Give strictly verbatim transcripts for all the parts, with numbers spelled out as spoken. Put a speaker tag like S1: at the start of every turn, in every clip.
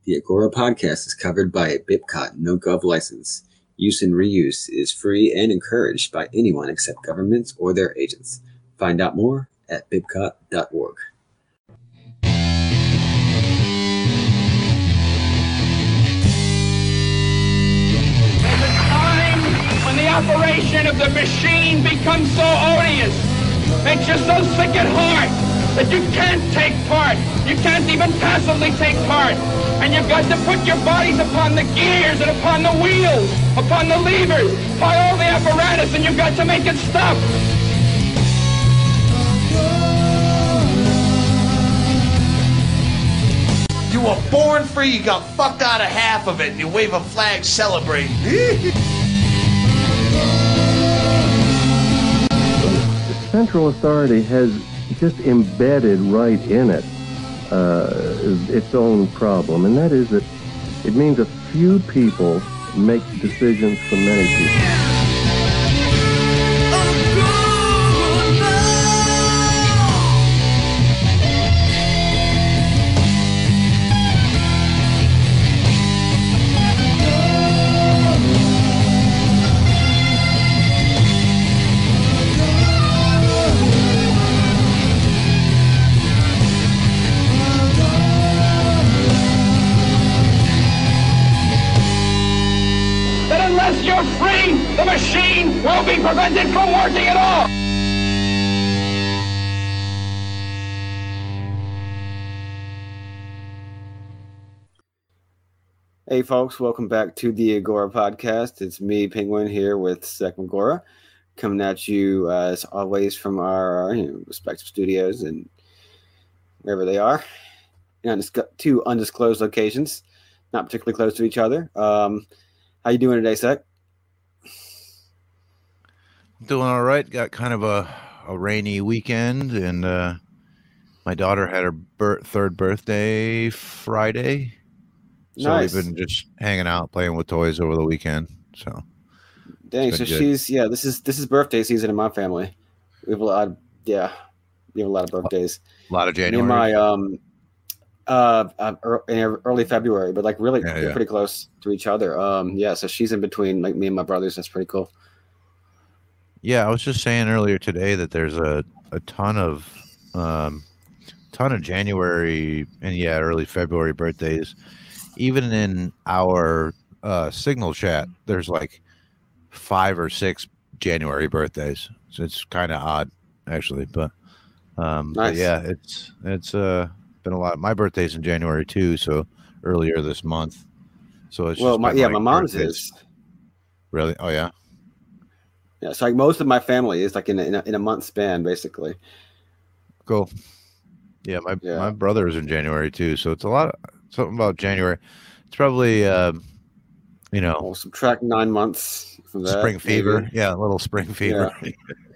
S1: The Agora podcast is covered by a BIPCOT no-gov license. Use and reuse is free and encouraged by anyone except governments or their agents. Find out more at bipcot dot org.
S2: There's a time when the operation of the machine becomes so odious, makes you so sick at heart that you can't take part. You can't even passively take part. And you've got to put your bodies upon the gears and upon the wheels, upon the levers, upon all the apparatus, and you've got to make it stop.
S3: You were born free, you got fucked out of half of it, and you wave a flag celebrating.
S4: The central authority has just embedded right in it uh, its own problem, and that is that it means a few people make decisions for many people.
S2: You're free, the machine will be prevented from working at all.
S1: Hey folks, welcome back to the Agora podcast. It's me, Penguin, here with Sec Agora, coming at you uh, as always from our you know, respective studios and wherever they are. You know, two undisclosed locations, not particularly close to each other. Um, how you doing today, Sec?
S5: Doing all right. Got kind of a, a rainy weekend, and uh, my daughter had her bir- third birthday Friday. So
S1: nice.
S5: We've been just hanging out, playing with toys over the weekend. So,
S1: dang. So good. she's yeah. This is this is birthday season in my family. We have a lot. Of, yeah, we have a lot of birthdays.
S5: A lot of January.
S1: In my um, uh, uh, in early February, but like really
S5: yeah, yeah.
S1: pretty close to each other. Um, yeah. So she's in between like me and my brothers. That's pretty cool.
S5: Yeah, I was just saying earlier today that there's a, a ton of um, ton of January and yeah, early February birthdays. Even in our uh, Signal chat, there's like five or six January birthdays. So it's kind of odd, actually. But, um,
S1: nice.
S5: but yeah, it's it's uh, been a lot. My birthday's in January too, so earlier this month. So it's
S1: well,
S5: just
S1: my, yeah,
S5: like
S1: my mom's
S5: birthdays.
S1: is
S5: really. Oh yeah.
S1: Yeah, so like most of my family is like in a, in a, in a month span, basically.
S5: Cool. Yeah, my
S1: yeah.
S5: my brother is in January too, so it's a lot of something about January. It's probably uh, you know,
S1: we'll subtract nine months from that.
S5: Spring fever,
S1: maybe.
S5: yeah, a little spring fever.
S1: Yeah.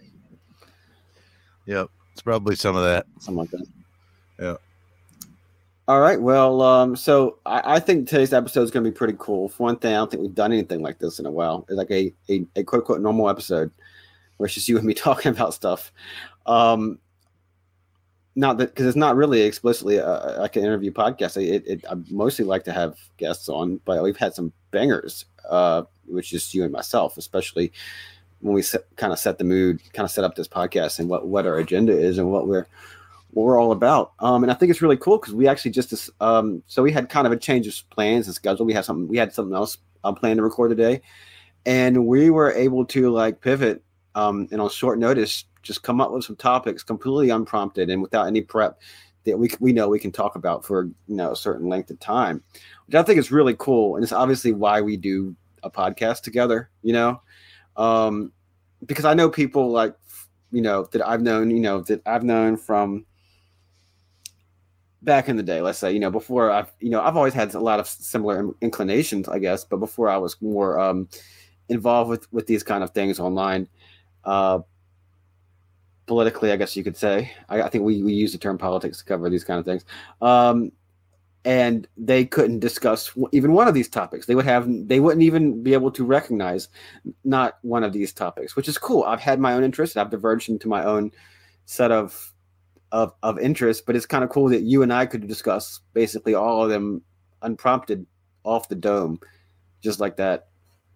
S5: Yep, it's probably some of that,
S1: something like that.
S5: Yeah.
S1: All right. Well, um, so I, I think today's episode is going to be pretty cool. For one thing, I don't think we've done anything like this in a while. It's like a, a, a quote unquote normal episode where it's just you and me talking about stuff. Um, not that because it's not really explicitly a, like an interview podcast. It, it, I mostly like to have guests on, but we've had some bangers, uh, which is you and myself, especially when we set, kind of set the mood, kind of set up this podcast and what, what our agenda is and what we're what we're all about. Um, and I think it's really cool because we actually just, um, so we had kind of a change of plans and schedule. We had something, we had something else um, planned to record today, and we were able to like pivot um, and on short notice, just come up with some topics completely unprompted and without any prep that we, we know we can talk about for, you know, a certain length of time, which I think is really cool. And it's obviously why we do a podcast together, you know, um, because I know people like, you know, that I've known, you know, that I've known from back in the day, let's say, you know, before I've, you know, I've always had a lot of similar inclinations, I guess, but before I was more um, involved with, with these kind of things online, uh, politically, I guess you could say, I, I think we, we use the term politics to cover these kind of things. Um, and they couldn't discuss even one of these topics. They would have, they wouldn't even be able to recognize not one of these topics, which is cool. I've had my own interests. I've diverged into my own set of, of, of interests, but it's kind of cool that you and I could discuss basically all of them unprompted off the dome, just like that.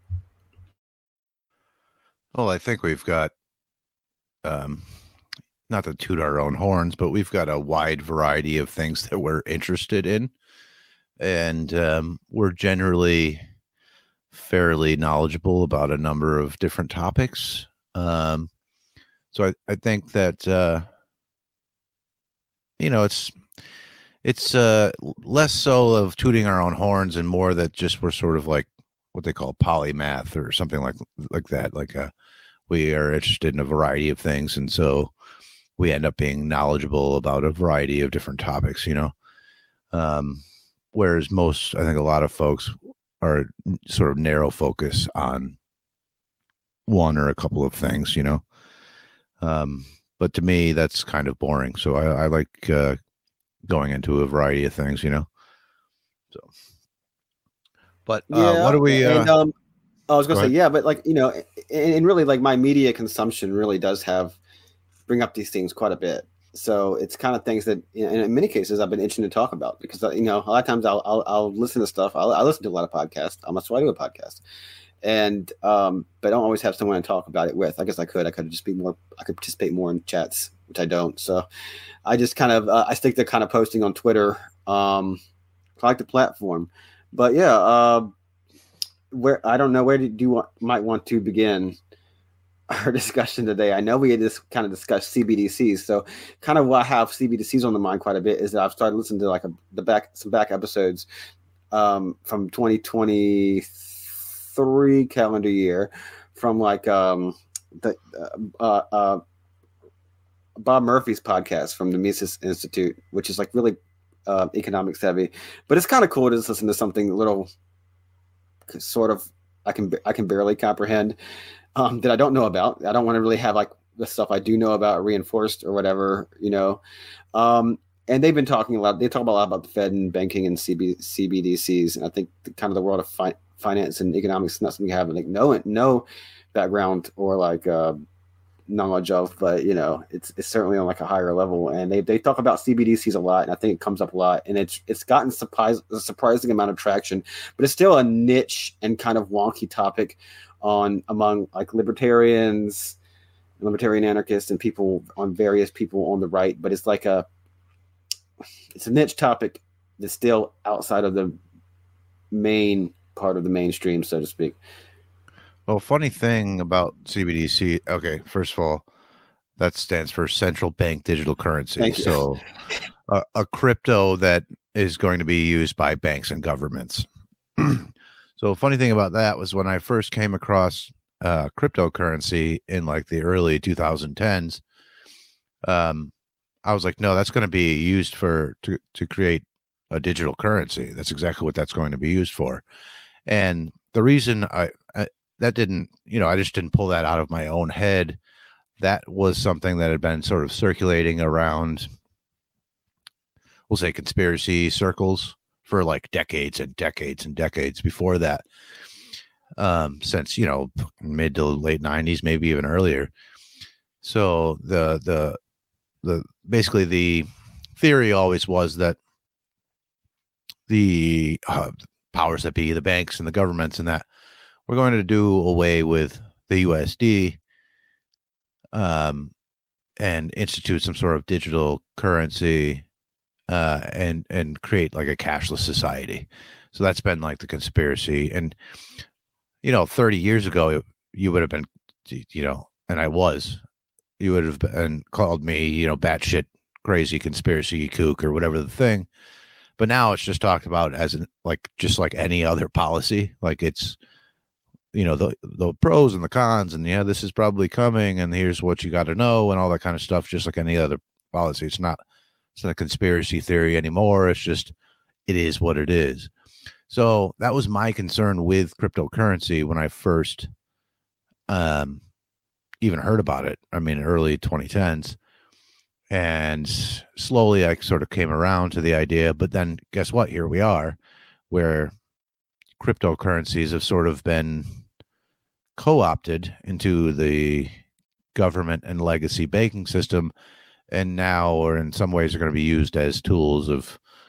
S5: Well, I think we've got, um, not to toot our own horns, but we've got a wide variety of things that we're interested in. And um, we're generally fairly knowledgeable about a number of different topics. Um, so I, I think that, uh, you know, it's it's uh, less so of tooting our own horns and more that just we're sort of like what they call polymath or something like like that. Like a, we are interested in a variety of things. And so we end up being knowledgeable about a variety of different topics, you know. Um, whereas most, I think a lot of folks are sort of narrow focus on one or a couple of things, you know. Um, but to me, that's kind of boring. So I, I like uh, going into a variety of things, you know. So, but uh,
S1: yeah,
S5: what do we? Uh,
S1: and, um, I was gonna
S5: go
S1: say,
S5: ahead.
S1: yeah, but like you know, and, and really, like my media consumption really does have bring up these things quite a bit. So it's kind of things that, you know, in many cases, I've been itching to talk about because you know a lot of times I'll I'll, I'll listen to stuff. I'll, I listen to a lot of podcasts. That's why I do a podcast, and um, but I don't always have someone to talk about it with. I guess I could. I could just be more. I could participate more in chats, which I don't. So I just kind of uh, I stick to kind of posting on Twitter. Um, I like the platform, but yeah. Uh, Where I don't know where do you want, might want to begin our discussion today. I know we had just kind of discussed C B D Cs, so kind of what I have C B D Cs on the mind quite a bit is that I've started listening to like a, the back some back episodes um, from twenty twenty-three calendar year from like um, the uh, uh, Bob Murphy's podcast from the Mises Institute, which is like really uh, economics heavy, but it's kind of cool to just listen to something a little sort of I can I can barely comprehend um, that I don't know about. I don't want to really have like the stuff I do know about reinforced or whatever, you know. Um, and they've been talking a lot. They talk a lot about the Fed and banking and C B, C B D Cs. And I think the, kind of the world of fi- finance and economics is not something you have like no no background or like uh, knowledge of, but you know, it's it's certainly on like a higher level. And they they talk about C B D Cs a lot, and I think it comes up a lot. And it's it's gotten surprise, a surprising amount of traction, but it's still a niche and kind of wonky topic on among like libertarians, libertarian anarchists, and people on various people on the right. But it's like a it's a niche topic that's still outside of the main part of the mainstream, so to speak.
S5: Well, funny thing about C B D C. Okay, first of all, that stands for central bank digital currency.
S1: Thank you.
S5: So, uh, a crypto that is going to be used by banks and governments. So, funny thing about that was when I first came across uh, cryptocurrency in like the early twenty tens. Um, I was like, no, that's going to be used for to to create a digital currency. That's exactly what that's going to be used for. And the reason I, I that didn't, you know, I just didn't pull that out of my own head. That was something that had been sort of circulating around, we'll say, conspiracy circles for like decades and decades and decades before that. Um, since, you know, mid to late nineties, maybe even earlier. So the, the, the, basically the theory always was that the uh, powers that be, the banks and the governments and that, we're going to do away with the U S D um, and institute some sort of digital currency uh, and and create like a cashless society. So that's been like the conspiracy. And, you know, thirty years ago, you would have been, you know, and I was, you would have been called me, you know, batshit crazy conspiracy kook or whatever the thing. But now it's just talked about as an, like just like any other policy. Like it's, you know, the the pros and the cons, and yeah, this is probably coming, and here's what you got to know, and all that kind of stuff, just like any other policy. It's not it's not a conspiracy theory anymore. It's just it is what it is. So that was my concern with cryptocurrency when I first um even heard about it. I mean, early twenty tens, and slowly I sort of came around to the idea. But then guess what? Here we are, where cryptocurrencies have sort of been co-opted into the government and legacy banking system, and now or in some ways are going to be used as tools of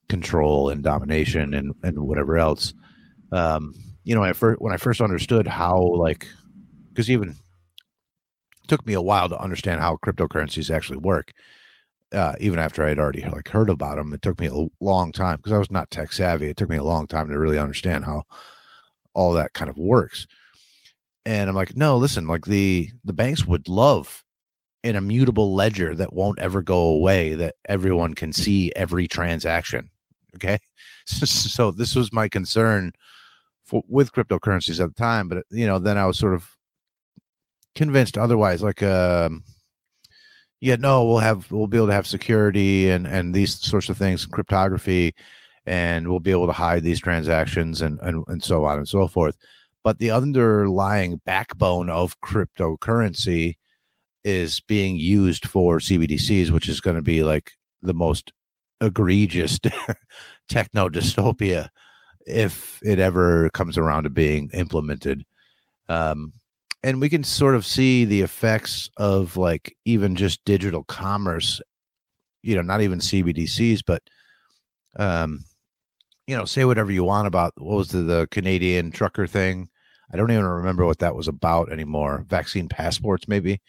S5: control and domination and, and whatever else. Um, you know, when I, first, when I first understood how, like, because even it took me a while to understand how cryptocurrencies actually work. Uh, even after I had already like heard about them, it took me a long time because I was not tech savvy. It took me a long time to really understand how all that kind of works. And I'm like, no, listen, like the the banks would love an immutable ledger that won't ever go away, that everyone can see every transaction. Okay, so, so this was my concern for, with cryptocurrencies at the time, but you know, then I was sort of convinced otherwise. Like, um. Yeah, no, we'll have we'll be able to have security and, and these sorts of things, cryptography, and we'll be able to hide these transactions and, and, and so on and so forth. But the underlying backbone of cryptocurrency is being used for C B D Cs, which is going to be like the most egregious techno dystopia if it ever comes around to being implemented. Um, And we can sort of see the effects of like even just digital commerce, you know, not even C B D Cs, but, um, you know, say whatever you want about what was the, the Canadian trucker thing. I don't even remember what that was about anymore. Vaccine passports, maybe.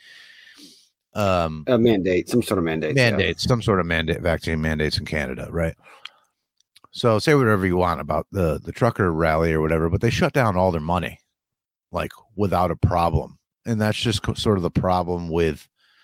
S5: Um,
S1: a mandate, some sort of mandate.
S5: Mandates,
S1: yeah.
S5: some sort of mandate, vaccine mandates in Canada, right? So say whatever you want about the, the trucker rally or whatever, but they shut down all their money. Like without a problem. And that's just co- sort of the problem with,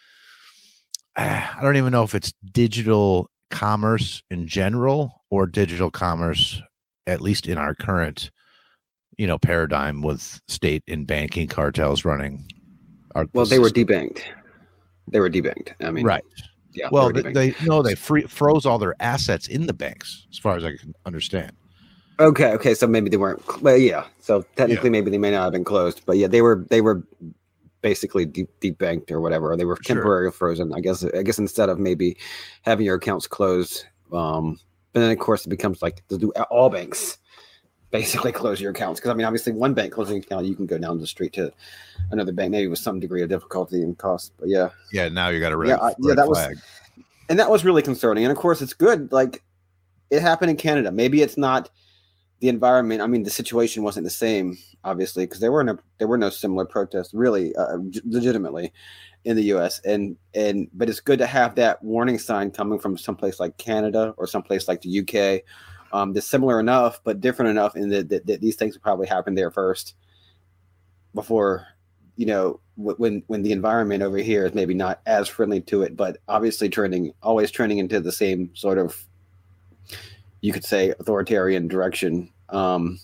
S5: uh, I don't even know if it's digital commerce in general or digital commerce, at least in our current, you know, paradigm with state and banking cartels running. Our,
S1: well, they system. were debanked. They were debanked. I mean,
S5: right.
S1: Yeah.
S5: Well, they, they no, they free, froze all their assets in the banks, as far as I can understand.
S1: Okay, okay, so maybe they weren't. Well, yeah. So technically, yeah. maybe they may not have been closed, but yeah, they were. They were basically deep, deep banked or whatever. Or they were temporarily sure. frozen. I guess. I guess instead of maybe having your accounts closed, um, but then of course it becomes like to do all banks basically close your accounts because I mean, obviously, one bank closing an account, you can go down the street to another bank, maybe with some degree of difficulty and cost. But yeah,
S5: yeah. Now you got a red,
S1: yeah, I,
S5: red
S1: yeah, that
S5: flag.
S1: was, and that was really concerning. And of course, it's good. Like it happened in Canada. Maybe it's not. The environment, I mean, the situation wasn't the same, obviously, because there were no there were no similar protests, really, uh, legitimately, in the U S And and but it's good to have that warning sign coming from someplace like Canada or someplace like the U K. Um, that's similar enough, but different enough in that, that, that these things will probably happen there first, before, you know, w- when when the environment over here is maybe not as friendly to it, but obviously trending, always trending into the same sort of, you could say, authoritarian direction, um,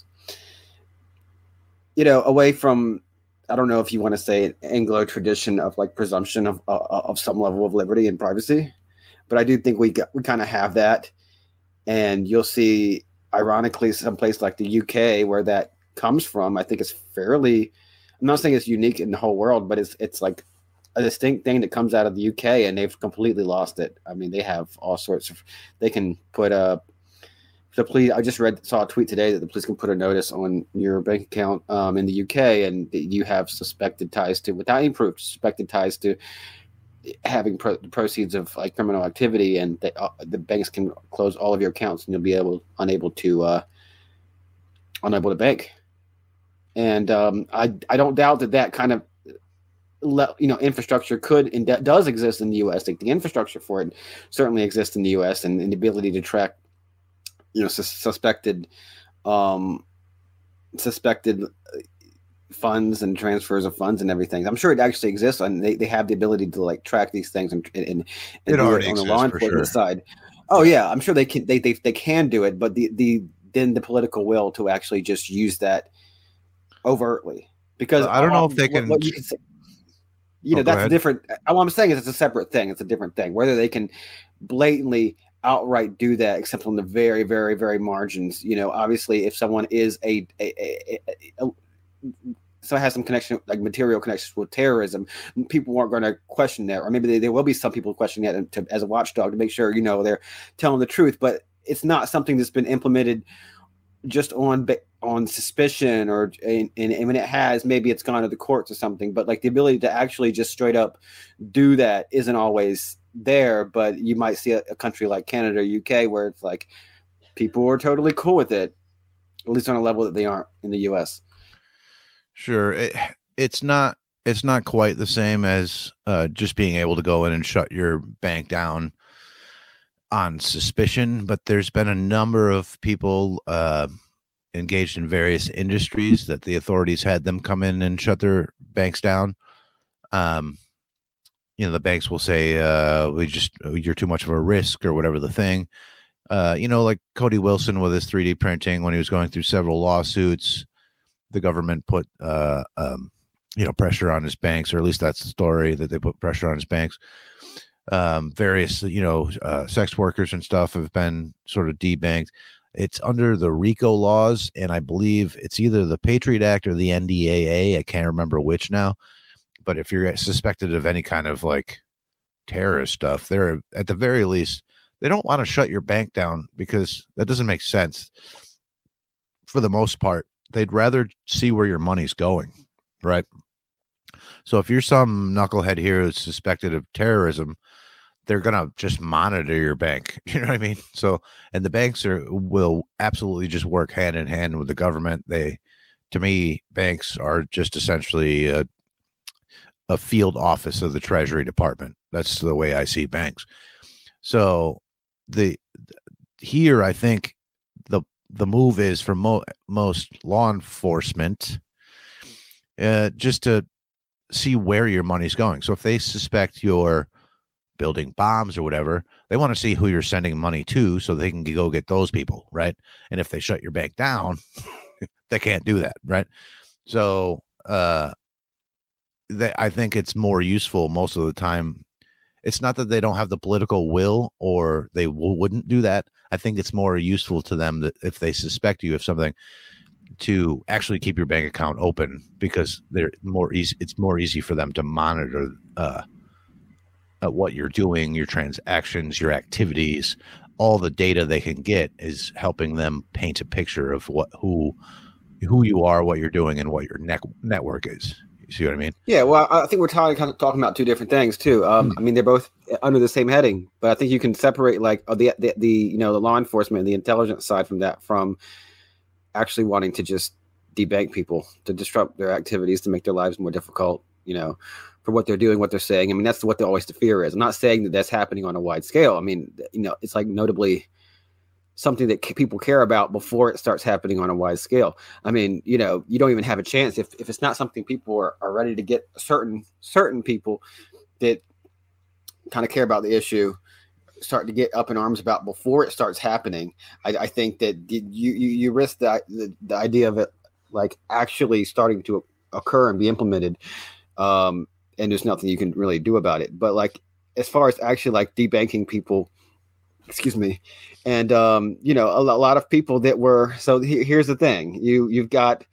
S1: you know, away from, I don't know if you want to say an Anglo tradition of like presumption of uh, of some level of liberty and privacy, but I do think we got, we kind of have that, and you'll see, ironically, someplace like the U K where that comes from. I think it's fairly, I'm not saying it's unique in the whole world, but it's it's like a distinct thing that comes out of the U K, and they've completely lost it. I mean, they have all sorts of, they can put a The police. I just read, saw a tweet today that the police can put a notice on your bank account um, in the U K, and you have suspected ties to, without any proof, suspected ties to having pro- the proceeds of like criminal activity, and they, uh, the banks can close all of your accounts, and you'll be able unable to uh, unable to bank. And um, I I don't doubt that that kind of le- you know infrastructure could and that does exist in the U S. Like the infrastructure for it certainly exists in the U S, and, and the ability to track, you know, sus- suspected, um, suspected funds and transfers of funds and everything. I'm sure it actually exists, and they, they have the ability to like track these things and and, and
S5: it
S1: do
S5: already
S1: it on the
S5: exists,
S1: law
S5: for
S1: enforcement
S5: sure.
S1: side. Oh yeah, I'm sure they can they, they they can do it, but the the then the political will to actually just use that overtly, because
S5: I don't know if they
S1: what,
S5: can.
S1: what you can say, you know,
S5: Oh, go
S1: that's
S5: ahead.
S1: different. All I'm saying is it's a separate thing. It's a different thing. Whether they can blatantly outright do that, except on the very, very, very margins. You know, obviously, if someone is a, a, a, a, a so has some connection, like material connections with terrorism, people aren't going to question that, or maybe they, there will be some people questioning that to, as a watchdog to make sure, you know, they're telling the truth. But it's not something that's been implemented just on on suspicion, or and, and when it has, maybe it's gone to the courts or something. But like the ability to actually just straight up do that isn't always there. But you might see a, a country like Canada or U K where it's like people are totally cool with it, at least on a level that they aren't in the U S.
S5: Sure, it, it's not it's not quite the same as uh, just being able to go in and shut your bank down on suspicion, but there's been a number of people uh, engaged in various industries that the authorities had them come in and shut their banks down. Um, you know, the banks will say, uh, we just, you're too much of a risk or whatever the thing. Uh, you know, like Cody Wilson with his three D printing, when he was going through several lawsuits, the government put, uh, um, you know, pressure on his banks, or at least that's the story, that they put pressure on his banks. Um, various, you know, uh, sex workers and stuff have been sort of debanked. It's under the RICO laws, and I believe it's either the Patriot Act or the N D A A. I can't remember which now. But if you're suspected of any kind of like terrorist stuff, they're at the very least, they don't want to shut your bank down, because that doesn't make sense. For the most part, they'd rather see where your money's going, right? So if you're some knucklehead here who's suspected of terrorism, they're going to just monitor your bank. You know what I mean? So, and the banks are will absolutely just work hand in hand with the government. They, to me, banks are just essentially a, a field office of the Treasury Department. That's the way I see banks. So the here, I think the the move is for mo- most law enforcement uh, just to see where your money's going. So if they suspect you're building bombs or whatever, they want to see who you're sending money to so they can go get those people, right? And if they shut your bank down, they can't do that, right? So uh, they, I think it's more useful most of the time. It's not that they don't have the political will or they w- wouldn't do that. I think it's more useful to them that if they suspect you of something, to actually keep your bank account open, because they're more easy. It's more easy for them to monitor uh, uh, what you're doing, your transactions, your activities. All the data they can get is helping them paint a picture of what who who you are, what you're doing, and what your ne- network is. You see what I mean?
S1: Yeah. Well, I think we're talking kind of talking about two different things too. Um, mm-hmm. I mean, they're both under the same heading, but I think you can separate like uh, the, the the you know the law enforcement, the intelligence side from that from actually wanting to just debank people, to disrupt their activities, to make their lives more difficult, you know, for what they're doing, what they're saying. I mean, that's what the, always the fear is. I'm not saying that that's happening on a wide scale. I mean, you know, it's like notably something that people care about before it starts happening on a wide scale. I mean, you know, you don't even have a chance if, if it's not something people are, are ready to get certain, certain people that kind of care about the issue start to get up in arms about before it starts happening. I, I think that you, you, you risk the, the, the idea of it like actually starting to occur and be implemented. Um, and there's nothing you can really do about it. But like, as far as actually like debanking people, excuse me. And, um, you know, a, a lot of people that were, so he, here's the thing, you, you've got,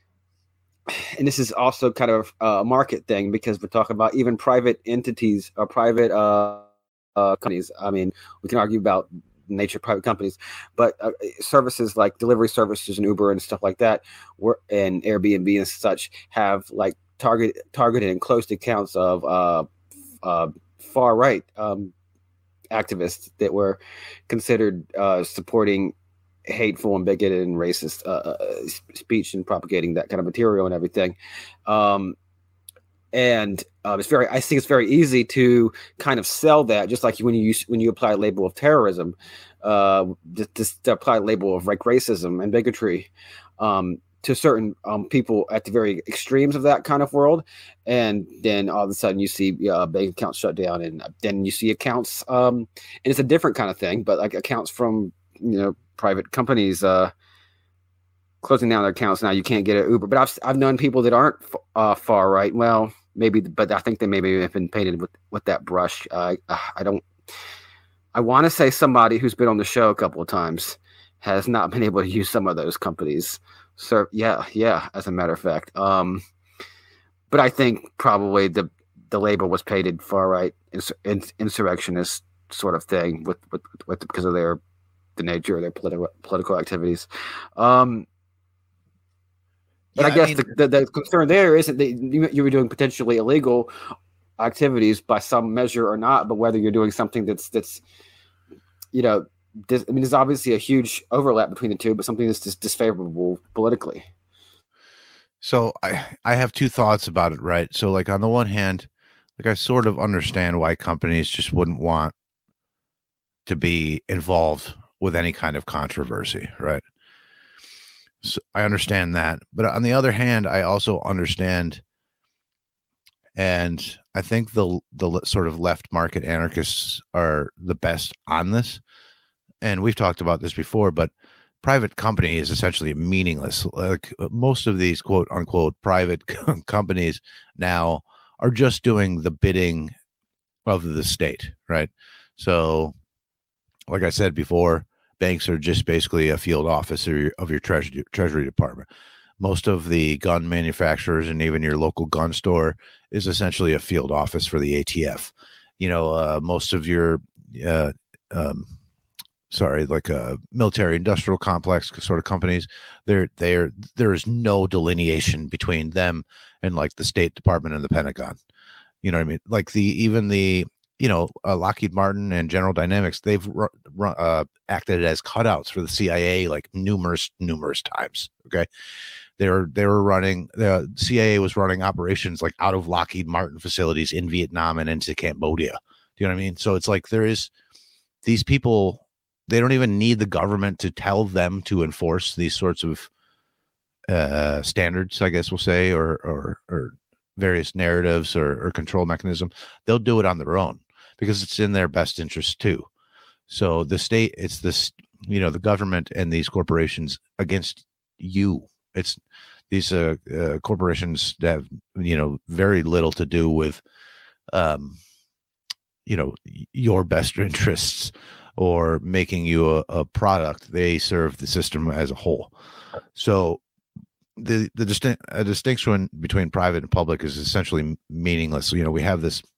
S1: and this is also kind of a market thing, because we're talking about even private entities or private, uh, Uh, companies. I mean, we can argue about the nature of private companies, but uh, services like delivery services and Uber and stuff like that, were, and Airbnb and such, have like target targeted and closed accounts of uh, uh, far right um, activists that were considered uh, supporting hateful and bigoted and racist uh, speech and propagating that kind of material and everything. Um, And uh, it's very, I think it's very easy to kind of sell that, just like when you use, when you apply a label of terrorism, uh, to, to apply a label of like racism and bigotry um, to certain um, people at the very extremes of that kind of world. And then all of a sudden you see uh, bank accounts shut down, and then you see accounts, um, and it's a different kind of thing, but like accounts from, you know, private companies uh, closing down their accounts. Now you can't get an Uber, but I've, I've known people that aren't uh, far right. Well, maybe, but I think they maybe have been painted with, with that brush. Uh, I don't, I want to say somebody who's been on the show a couple of times has not been able to use some of those companies. So yeah, yeah, as a matter of fact. Um, but I think probably the, the label was painted far right ins- ins- insurrectionist sort of thing with, with, with, because of their, the nature of their political, political activities. Um, But yeah, I guess I mean, the, the, the concern there isn't that you, you were doing potentially illegal activities by some measure or not, but whether you're doing something that's, that's, you know, dis- I mean, there's obviously a huge overlap between the two, but something that's just disfavorable politically.
S5: So I, I have two thoughts about it, right? So like on the one hand, like I sort of understand why companies just wouldn't want to be involved with any kind of controversy, right? So I understand that. But on the other hand, I also understand, and I think the the sort of left market anarchists are the best on this. And we've talked about this before, but private company is essentially meaningless. Like most of these quote unquote private companies now are just doing the bidding of the state, right? So, like I said before, banks are just basically a field office of your, of your treasury, treasury department. Most of the gun manufacturers and even your local gun store is essentially a field office for the A T F. You know, uh, most of your uh, um, sorry, like a military industrial complex sort of companies, there there there is no delineation between them and like the State Department and the Pentagon. You know what I mean? Like the even the you know uh, Lockheed Martin and General Dynamics, they've ru- ru- uh, acted as cutouts for the C I A like numerous numerous times. Okay, they were they were running the C I A was running operations like out of Lockheed Martin facilities in Vietnam and into Cambodia. Do you know what I mean? So it's like there is these people. They don't even need the government to tell them to enforce these sorts of uh, standards, I guess we'll say, or or, or various narratives or, or control mechanism. They'll do it on their own because it's in their best interest too. So the state, it's this, you know, the government and these corporations against you. It's these uh, uh, corporations that have, you know, very little to do with, um, you know, your best interests or making you a, a product. They serve the system as a whole. So the the distinct a distinction between private and public is essentially meaningless. You know, we have this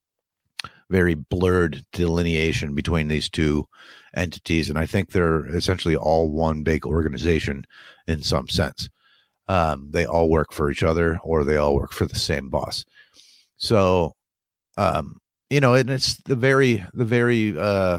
S5: very blurred delineation between these two entities, and I think they're essentially all one big organization in some sense. Um, they all work for each other, or they all work for the same boss. So, um, you know, and it's the very the very uh,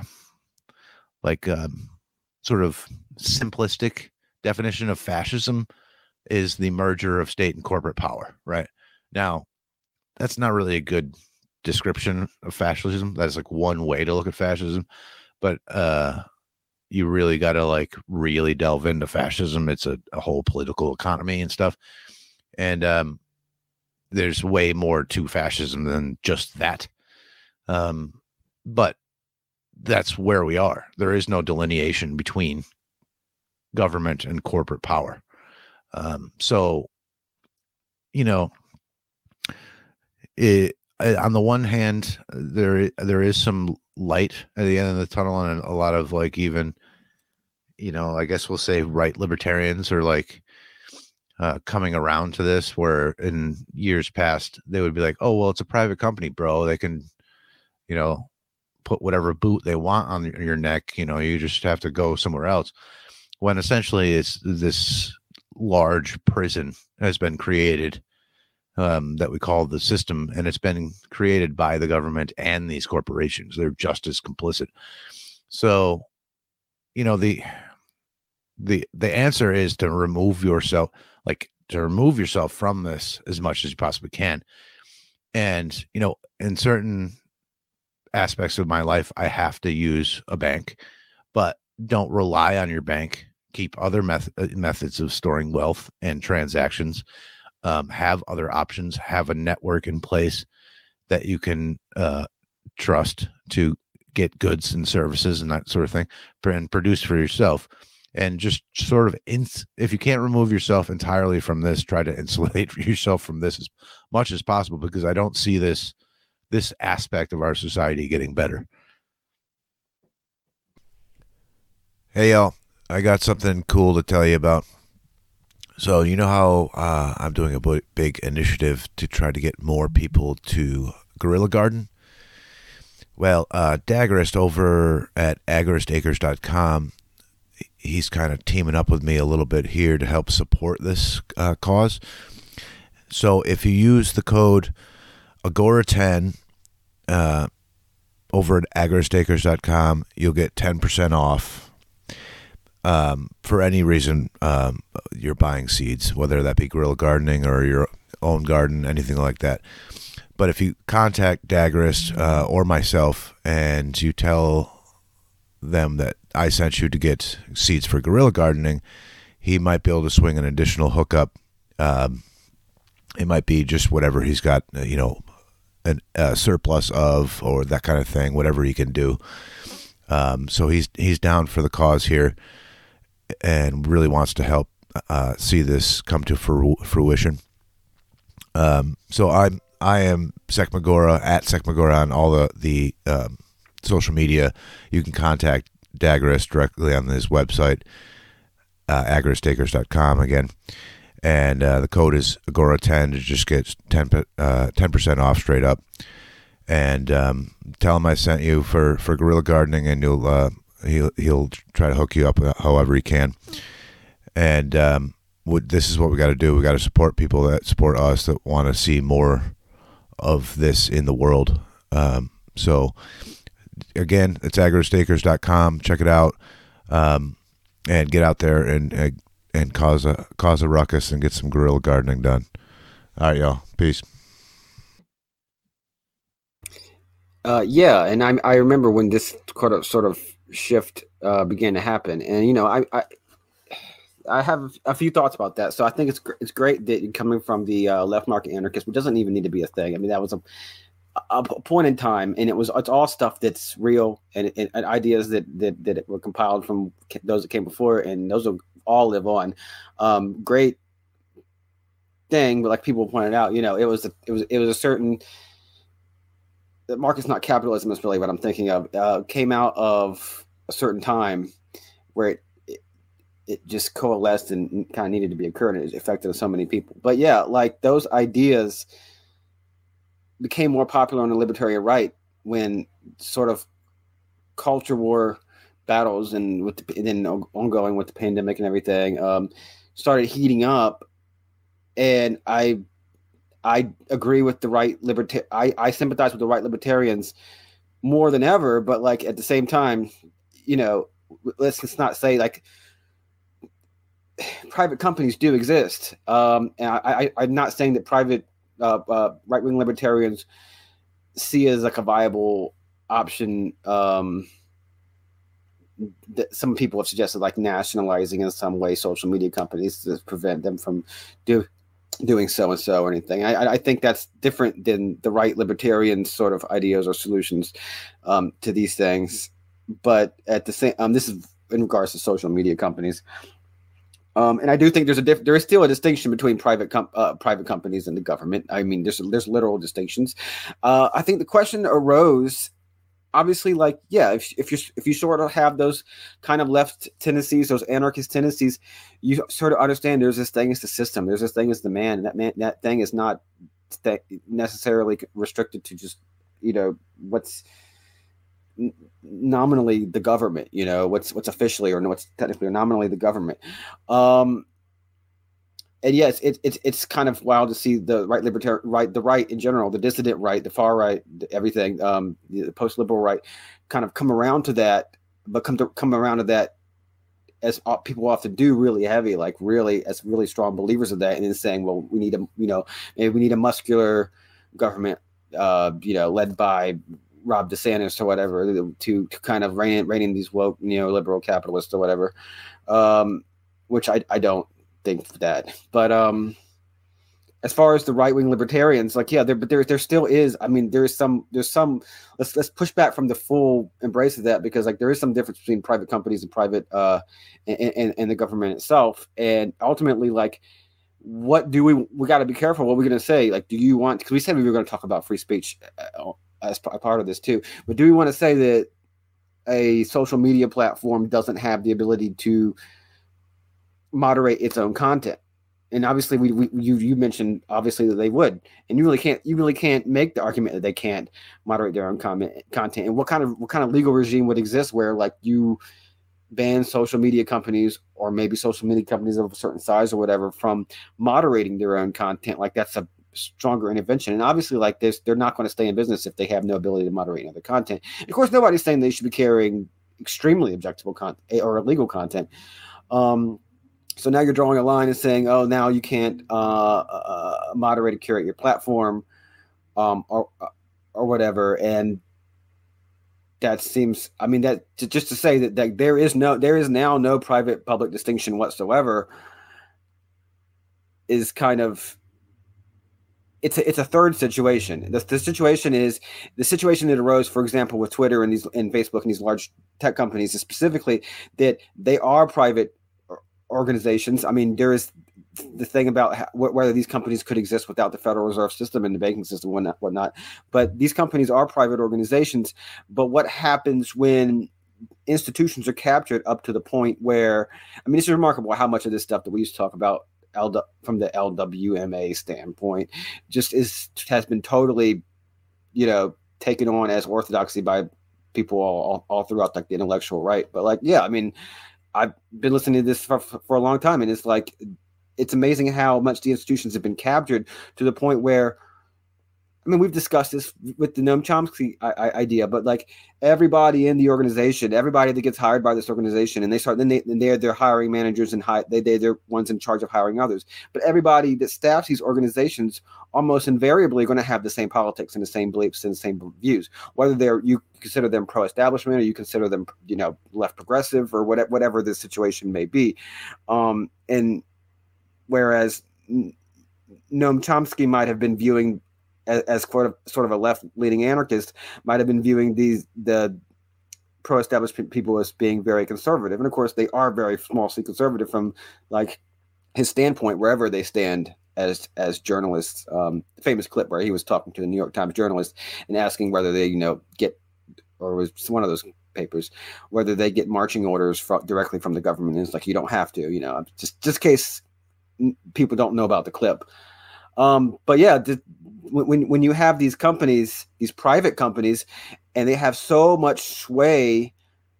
S5: like um, sort of simplistic definition of fascism is the merger of state and corporate power. Right now, that's not really a good description of fascism. That's like one way to look at fascism, but uh, you really got to like really delve into fascism. It's a, a whole political economy and stuff, and um, there's way more to fascism than just that. Um, but that's where we are. There is no delineation between government and corporate power. Um, so, you know, it, on the one hand, there there is some light at the end of the tunnel, and a lot of like even, you know, I guess we'll say right libertarians are like uh, coming around to this, where in years past they would be like, oh, well, it's a private company, bro. They can, you know, put whatever boot they want on your neck. You know, you just have to go somewhere else. When essentially it's this large prison has been created um, that we call the system, and it's been created by the government and these corporations. They're just as complicit. So, you know, the the the answer is to remove yourself, like to remove yourself from this as much as you possibly can. And, you know, in certain aspects of my life, I have to use a bank, but don't rely on your bank. Keep other meth- methods of storing wealth and transactions. Um, have other options. Have a network in place that you can uh, trust to get goods and services and that sort of thing, and produce for yourself. And just sort of, ins- if you can't remove yourself entirely from this, try to insulate yourself from this as much as possible, because I don't see this this aspect of our society getting better. Hey, y'all. I got something cool to tell you about. So, you know how uh, I'm doing a b- big initiative to try to get more people to Gorilla Garden? Well, uh, Daggerist over at agorist acres dot com, he's kind of teaming up with me a little bit here to help support this uh, cause. So if you use the code Agora ten, uh, over at agristakers dot com, you'll get ten percent off um, for any reason um, you're buying seeds, whether that be guerrilla gardening or your own garden, anything like that. But if you contact Dagorist uh, or myself and you tell them that I sent you to get seeds for guerrilla gardening, he might be able to swing an additional hookup. Um, it might be just whatever he's got, you know, an, a surplus of, or that kind of thing, whatever he can do. Um, so he's he's down for the cause here and really wants to help uh, see this come to fru- fruition. Um, so I'm I am Sec Magora at Sec Magora on all the the um, social media. You can contact Dagorist directly on his website, uh, agristakers dot com again. And uh, the code is Agora ten to just get ten percent off straight up. And um, tell him I sent you for, for guerrilla gardening, and you'll uh, he'll he'll try to hook you up however he can. And um, what, this is what we got to do. We got to support people that support us, that want to see more of this in the world. Um, so again, it's agristakers dot com. Check it out, um, and get out there and. and and cause a cause a ruckus and get some guerrilla gardening done. All right, y'all. Peace.
S1: Uh, yeah, and I I remember when this sort of sort of shift uh, began to happen, and you know I, I I have a few thoughts about that. So I think it's it's great that coming from the uh, left market anarchist, which doesn't even need to be a thing. I mean, that was a a point in time, and it was it's all stuff that's real and, and, and ideas that, that that were compiled from those that came before, and those are all live on. Um, great thing, but like people pointed out, you know, it was a, it was it was a certain. Market's not capitalism is really what I'm thinking of. Uh, came out of a certain time where it it, it just coalesced and kind of needed to be occurred, and it affected so many people. But yeah, like those ideas became more popular on the libertarian right when sort of culture war battles and with the, and then ongoing with the pandemic and everything um, started heating up. And I, I agree with the right liberta- I, I sympathize with the right libertarians more than ever. But like at the same time, you know, let's, let's not say like private companies do exist. Um, and I, I, I'm not saying that private uh, uh, right-wing libertarians see as like a viable option. Um, that some people have suggested like nationalizing in some way social media companies to prevent them from do, doing so and so or anything. I, I think that's different than the right libertarian sort of ideas or solutions um, to these things. But at the same, um, this is in regards to social media companies. Um, and I do think there's a diff- there is still a distinction between private com- uh, private companies and the government. I mean, there's there's literal distinctions. Uh, I think the question arose. Obviously, like, yeah, if if you if you sort of have those kind of left tendencies, those anarchist tendencies, you sort of understand there's this thing as the system, there's this thing as the man, and that man, that thing is not st- necessarily restricted to just, you know, what's n- nominally the government, you know, what's what's officially or what's technically or nominally the government. Um, And yes, it's it's it's kind of wild to see the right libertarian right, the right in general, the dissident right, the far right, everything, um, the post liberal right, kind of come around to that, but come to come around to that as people often do, really heavy, like really as really strong believers of that, and then saying, well, we need a you know maybe we need a muscular government, uh, you know, led by Rob DeSantis or whatever, to, to kind of rein rein in these woke neoliberal capitalists or whatever, um, which I I don't. think that, but um as far as the right-wing libertarians, like yeah there but there there still is, I mean there's some there's some let's let's push back from the full embrace of that, because like there is some difference between private companies and private uh and, and, and the government itself. And ultimately, like, what do we we got to be careful what we're going to say. Like, do you want, because we said we were going to talk about free speech as a part of this too, but do we want to say that a social media platform doesn't have the ability to moderate its own content? And obviously we, we you you mentioned obviously that they would, and you really can't you really can't make the argument that they can't moderate their own comment content. And what kind of what kind of legal regime would exist where like you ban social media companies, or maybe social media companies of a certain size or whatever, from moderating their own content? Like that's a stronger intervention. And obviously, like this, they're not going to stay in business if they have no ability to moderate other content. Of course, nobody's saying they should be carrying extremely objectionable content or illegal content. Um, so now you're drawing a line and saying, oh, now you can't uh, uh, moderate or curate your platform um, or or whatever. And that seems, I mean, that to, just to say that, that there is no, there is now no private public distinction whatsoever is kind of, it's a, it's a third situation. The, the situation is the situation that arose, for example, with Twitter and these and Facebook and these large tech companies is specifically that they are private organizations. I mean, there is the thing about how, whether these companies could exist without the Federal Reserve System and the banking system, whatnot, whatnot. But these companies are private organizations. But what happens when institutions are captured up to the point where, I mean, it's remarkable how much of this stuff that we used to talk about L, from the L W M A standpoint just is has been totally, you know, taken on as orthodoxy by people all, all, all throughout like the intellectual right. But like, yeah, I mean, I've been listening to this for, for a long time, and it's like, it's amazing how much the institutions have been captured to the point where, I mean, we've discussed this with the Noam Chomsky idea, but like everybody in the organization, everybody that gets hired by this organization, and they start, then they, then they're, they're hiring managers and hi, they, they, they're ones in charge of hiring others. But everybody that staffs these organizations almost invariably are going to have the same politics and the same beliefs and the same views, whether they're, you consider them pro-establishment or you consider them, you know, left progressive or whatever, whatever the situation may be. Um, and whereas Noam Chomsky might have been viewing as, as sort of sort of a left-leaning anarchist, might have been viewing these the pro-establishment people as being very conservative, and of course they are very small-c conservative from like his standpoint, wherever they stand as as journalists. Um, famous clip where he was talking to the New York Times journalist and asking whether they, you know, get, or was one of those papers, whether they get marching orders from, directly from the government. And it's like, you don't have to, you know, just just in case people don't know about the clip. Um, but yeah, the, when when you have these companies, these private companies, and they have so much sway,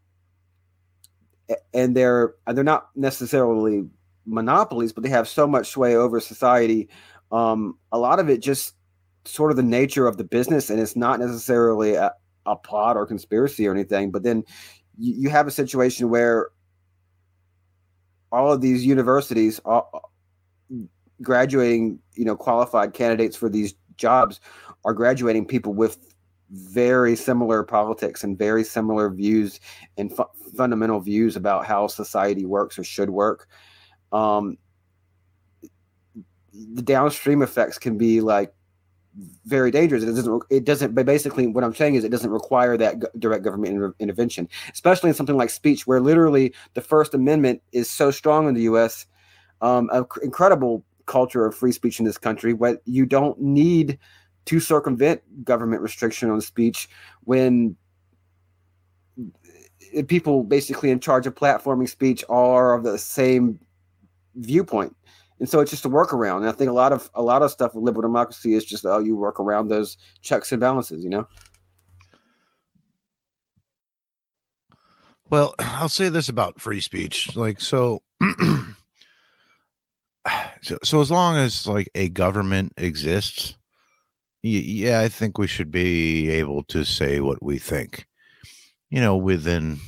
S1: and they're they're not necessarily monopolies, but they have so much sway over society. Um, a lot of it just sort of the nature of the business, and it's not necessarily a, a plot or conspiracy or anything. But then you, you have a situation where all of these universities are graduating, you know, qualified candidates for these jobs are graduating people with very similar politics and very similar views and fu- fundamental views about how society works or should work. Um, the downstream effects can be like very dangerous. It doesn't, it doesn't, but basically what I'm saying is it doesn't require that g- direct government inter- intervention, especially in something like speech, where literally the First Amendment is so strong in the U S, um, an incredible culture of free speech in this country, where you don't need to circumvent government restriction on speech when people basically in charge of platforming speech are of the same viewpoint. And so it's just a workaround. And I think a lot of a lot of stuff with liberal democracy is just, oh, you work around those checks and balances, you know?
S5: Well, I'll say this about free speech. Like, so So, so as long as like a government exists, y- yeah, I think we should be able to say what we think, you know, within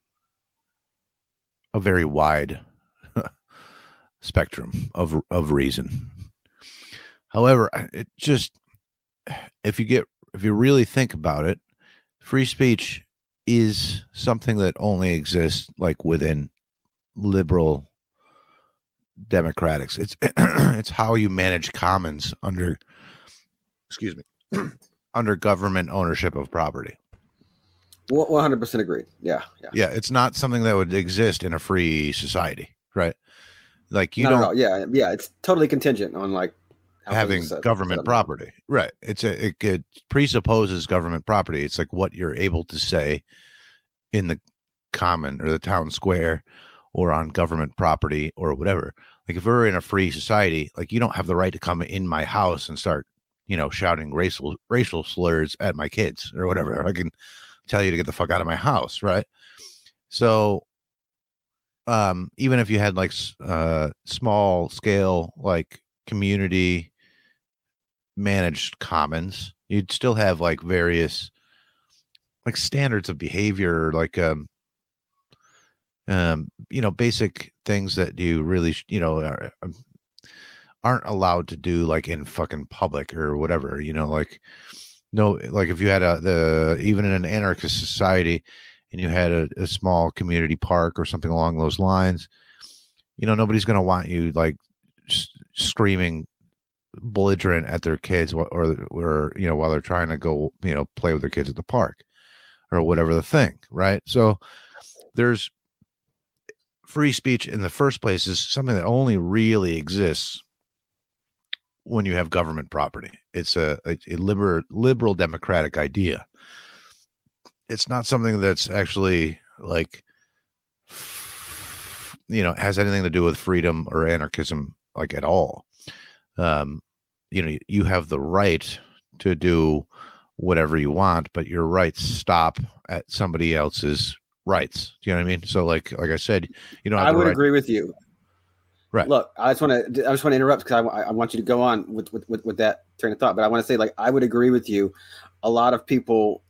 S5: a very wide spectrum of of reason. However, it just, if you get if you really think about it, free speech is something that only exists like within liberal democratics. It's it's how you manage commons under, excuse me, under government ownership of property.
S1: one hundred percent agreed. Yeah, yeah.
S5: Yeah, it's not something that would exist in a free society, right? Like you
S1: Not
S5: don't
S1: at all. Yeah, yeah. It's totally contingent on like
S5: having
S1: set,
S5: government
S1: set
S5: property, right? It's a it, it presupposes government property. It's like what you're able to say in the common or the town square or on government property or whatever. Like if we're in a free society, like you don't have the right to come in my house and start, you know, shouting racial racial slurs at my kids or whatever. I can tell you to get the fuck out of my house, right? So um even if you had like uh small scale like community managed commons. You'd still have like various like standards of behavior, like um um you know, basic things that you really you know are, aren't allowed to do like in fucking public or whatever, you know, like no, like if you had a the even in an anarchist society and you had a, a small community park or something along those lines, you know, nobody's going to want you like s- screaming belligerent at their kids or, or or you know, while they're trying to go, you know, play with their kids at the park or whatever the thing, right? So there's free speech in the first place is something that only really exists when you have government property. It's a, a, a liberal, liberal democratic idea. It's not something that's actually like, you know, has anything to do with freedom or anarchism, like at all. Um, you know, you have the right to do whatever you want, but your rights stop at somebody else's rights. Do you know what I mean? So like, like I said, you know,
S1: I would right- agree with you.
S5: Right.
S1: Look, I just want to I just want to interrupt because I, I want you to go on with, with, with, with that train of thought. But I want to say, like, I would agree with you. A lot of people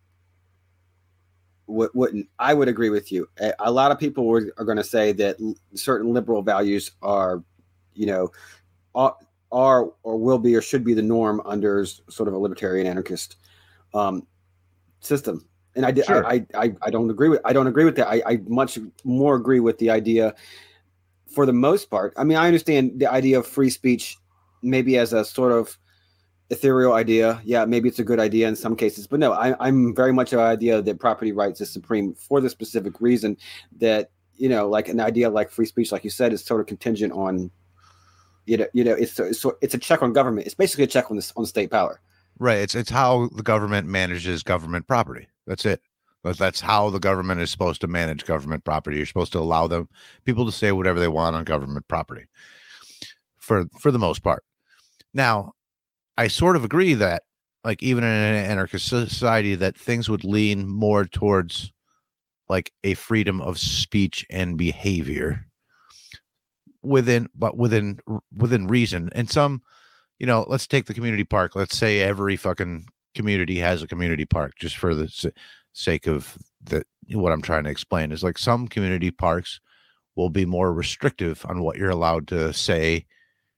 S1: w- wouldn't. I would agree with you. A, a lot of people were, are going to say that certain liberal values are, you know, are, are or will be or should be the norm under sort of a libertarian anarchist um, system. And I, did, sure. I, I I don't agree with I don't agree with that. I, I much more agree with the idea. For the most part, I mean, I understand the idea of free speech maybe as a sort of ethereal idea. Yeah, maybe it's a good idea in some cases. But no, I, I'm very much of the idea that property rights is supreme for the specific reason that, you know, like an idea like free speech, like you said, is sort of contingent on, you know, you know, it's it's, it's a check on government. It's basically a check on, this, on state power.
S5: Right. It's, it's how the government manages government property. That's it. But that's how the government is supposed to manage government property. You're supposed to allow them people to say whatever they want on government property for for the most part. Now, I sort of agree that, like, even in an anarchist society, that things would lean more towards like a freedom of speech and behavior within, but within within reason. And some, you know, let's take the community park. Let's say every fucking community has a community park, just for the sake of the what I'm trying to explain is like some community parks will be more restrictive on what you're allowed to say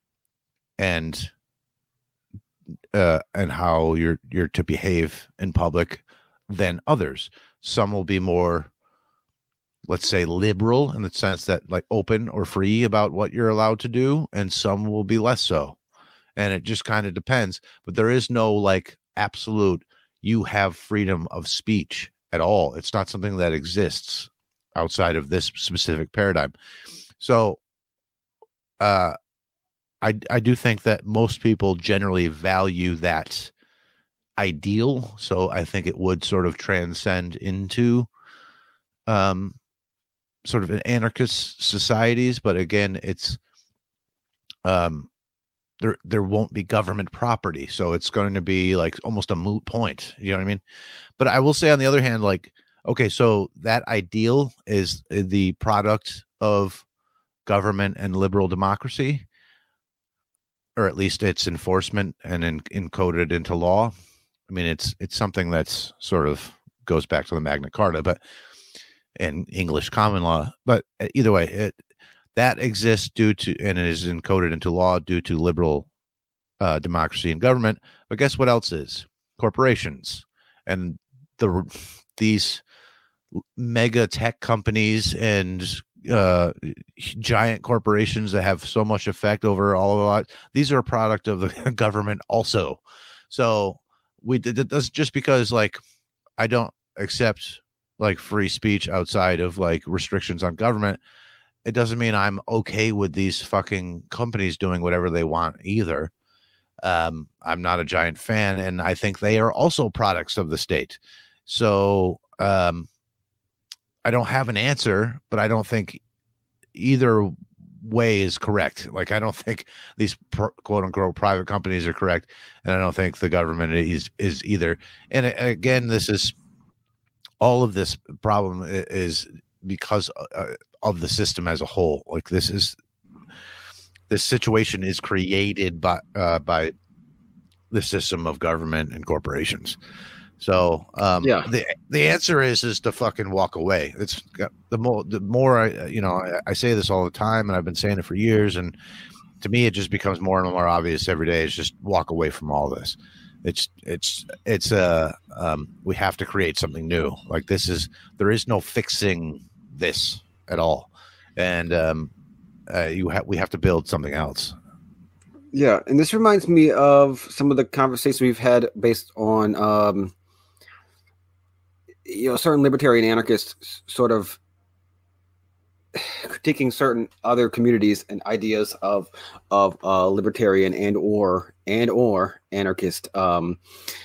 S5: and uh and how you're you're to behave in public than others. Some will be more, let's say, liberal in the sense that like open or free about what you're allowed to do, and some will be less so. And it just kind of depends, but there is no like absolute you have freedom of speech at all. It's not something that exists outside of this specific paradigm. So uh, I, I do think that most people generally value that ideal. So I think it would sort of transcend into um, sort of an anarchist societies. But again, it's um, there there won't be government property, so it's going to be like almost a moot point. You know what I mean? But I will say, on the other hand, like, okay, so that ideal is the product of government and liberal democracy, or at least its enforcement and in, encoded into law. I mean, it's it's something that's sort of goes back to the Magna Carta, but and English common law. But either way, it that exists due to, and it is encoded into law due to liberal uh, democracy and government. But guess what else is? Corporations. And the these mega tech companies and uh, giant corporations that have so much effect over all of us, these are a product of the government also. So we did this just because, like, I don't accept like free speech outside of like restrictions on government. It doesn't mean I'm okay with these fucking companies doing whatever they want either. Um, I'm not a giant fan, and I think they are also products of the state. So um, I don't have an answer, but I don't think either way is correct. Like, I don't think these pr- quote unquote private companies are correct, and I don't think the government is is either. And again, this is all of this problem is because uh, of the system as a whole. Like, this is this situation is created by uh, by the system of government and corporations. So um,
S1: Yeah.
S5: the the answer is is to fucking walk away. It's the more the more I you know I, I say this all the time, and I've been saying it for years, and to me it just becomes more and more obvious every day. Is just walk away from all this. It's it's it's uh um, we have to create something new. Like this is there is no fixing this at all, and um, uh, you have we have to build something else.
S1: Yeah, and this reminds me of some of the conversations we've had based on, um, you know, certain libertarian anarchists sort of critiquing certain other communities and ideas of of uh, libertarian and or and or anarchist, um,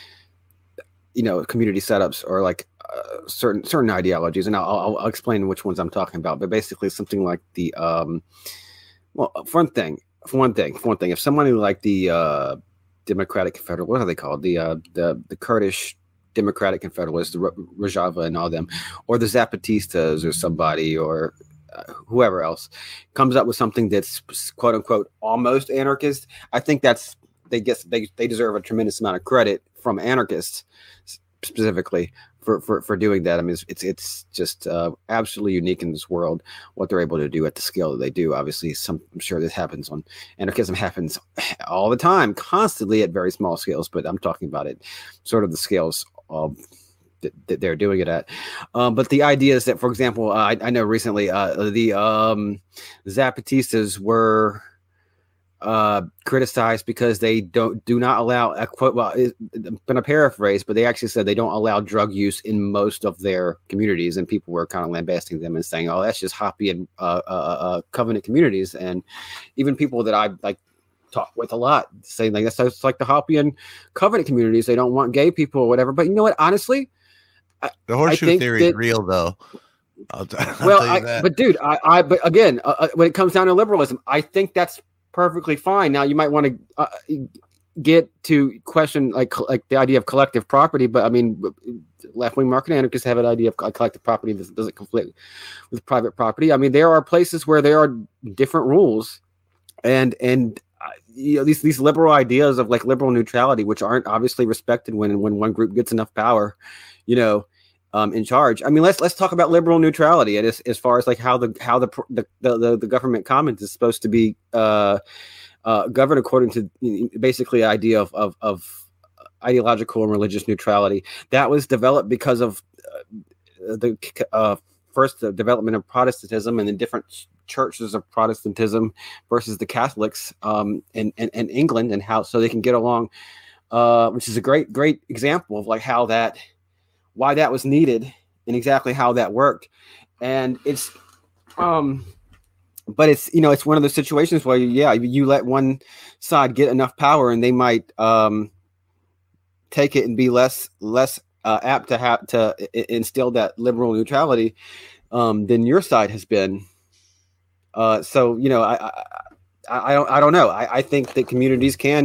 S1: you know, community setups or like uh, certain certain ideologies, and I'll, I'll explain which ones I'm talking about. But basically, something like the um, well, for one thing. For one thing, for one thing, if somebody like the uh, Democratic Confederal, what are they called? The uh, the the Kurdish Democratic Confederalists, the Rojava and all them, or the Zapatistas or somebody or uh, whoever else comes up with something that's quote unquote almost anarchist, I think that's they get they they deserve a tremendous amount of credit from anarchists specifically. For, for, for doing that. I mean, it's it's, it's just uh, absolutely unique in this world what they're able to do at the scale that they do. Obviously, some I'm sure this happens on anarchism happens all the time, constantly at very small scales. But I'm talking about it, sort of the scales of that, that they're doing it at. Um, but the idea is that, for example, uh, I, I know recently uh, the um, Zapatistas were. Uh, criticized because they don't do not allow a quote. Well, it's been a paraphrase, but they actually said they don't allow drug use in most of their communities, and people were kind of lambasting them and saying, "Oh, that's just Hopi and uh, uh, uh, Covenant communities." And even people that I like talk with a lot saying like that's it's like the Hopi and Covenant communities. They don't want gay people or whatever. But you know what? Honestly,
S5: the horseshoe theory is real, though. I'll t- I'll
S1: well,
S5: tell you
S1: I,
S5: that.
S1: but dude, I, I but again, uh, when it comes down to liberalism, I think that's perfectly fine. Now you might want to uh, get to question like like the idea of collective property, but I mean, left-wing market anarchists have an idea of collective property that doesn't conflict with private property. I mean, there are places where there are different rules, and and uh, you know these these liberal ideas of like liberal neutrality, which aren't obviously respected when when one group gets enough power, you know. Um, in charge. I mean, let's let's talk about liberal neutrality, and as, as far as like how the how the the the, the government commons is supposed to be uh, uh, governed according to basically the idea of, of of ideological and religious neutrality. That was developed because of uh, the uh, first the development of Protestantism and the different churches of Protestantism versus the Catholics um, in, in in England, and how so they can get along, uh, which is a great great example of like how that. Why that was needed and exactly how that worked. And it's, um, but it's, you know, it's one of those situations where, yeah, you let one side get enough power and they might um, take it and be less, less uh, apt to have to I- instill that liberal neutrality um, than your side has been. Uh, so, you know, I, I, I don't, I don't know. I, I think that communities can,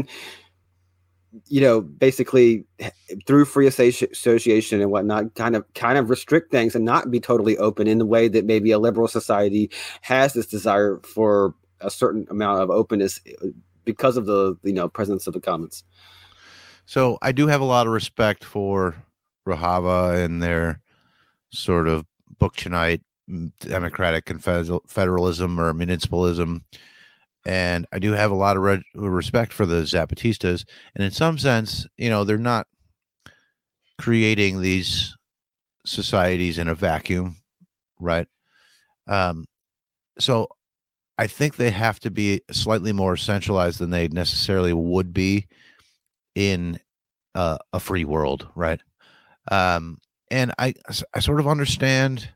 S1: you know, basically through free association and whatnot, kind of kind of restrict things and not be totally open in the way that maybe a liberal society has this desire for a certain amount of openness because of the, you know, presence of the commons.
S5: So I do have a lot of respect for Rojava and their sort of Bookchanite democratic confederalism or municipalism. And I do have a lot of re- respect for the Zapatistas. And in some sense, you know, they're not creating these societies in a vacuum, right? Um, so I think they have to be slightly more centralized than they necessarily would be in uh, a free world, right? Um, and I, I sort of understand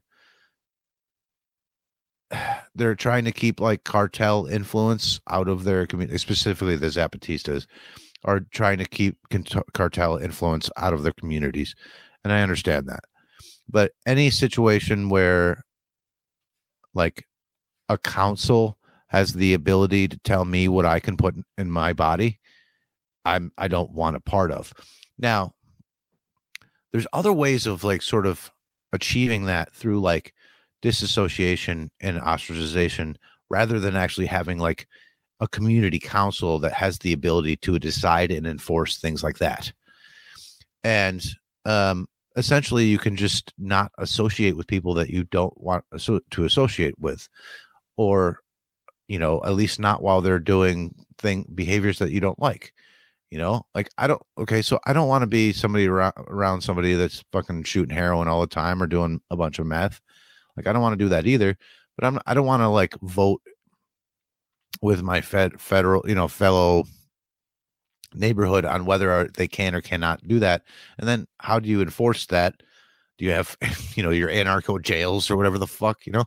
S5: they're trying to keep like cartel influence out of their community, specifically the Zapatistas are trying to keep cartel influence out of their communities. And I understand that. But any situation where like a council has the ability to tell me what I can put in my body, I'm, I don't want a part of. Now, there's other ways of like sort of achieving that through like disassociation and ostracization rather than actually having like a community council that has the ability to decide and enforce things like that. And um, essentially, you can just not associate with people that you don't want to associate with, or, you know, at least not while they're doing thing behaviors that you don't like. You know, like I don't. Okay, so I don't want to be somebody around, around somebody that's fucking shooting heroin all the time or doing a bunch of meth. Like I don't want to do that either. But I'm. I don't want to like vote with my fed federal, you know, fellow neighborhood on whether they can or cannot do that. And then how do you enforce that? Do you have, you know, your anarcho jails or whatever the fuck, you know?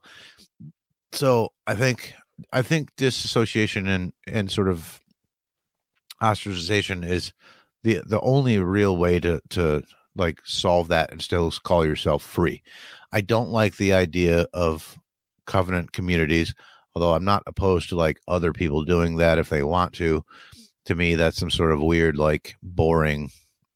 S5: So I think, I think disassociation and, and sort of ostracization is the, the only real way to, to like solve that and still call yourself free. I don't like the idea of covenant communities, although I'm not opposed to like other people doing that if they want to. To me, that's some sort of weird, like boring,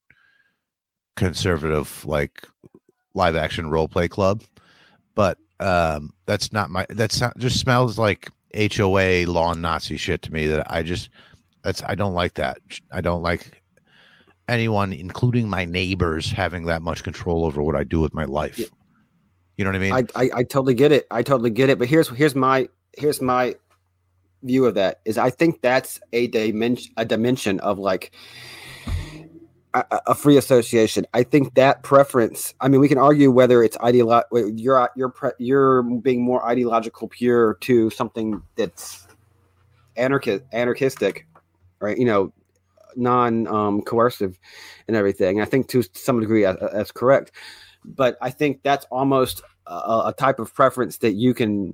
S5: conservative, like live action role play club. But um, that's not my, that's not, just smells like H O A lawn Nazi shit to me that I just, that's, I don't like that. I don't like anyone, including my neighbors, having that much control over what I do with my life. You know what I mean?
S1: I, I, I totally get it. I totally get it. But here's, here's my, here's my, view of that is I think that's a dimension a dimension of like a, a free association. I think that preference, I mean, we can argue whether it's ideolo- you're you're pre- you're being more ideological pure to something that's anarchist anarchistic, right? You know, non um, coercive and everything. I think to some degree that's, that's correct, but I think that's almost a, a type of preference that you can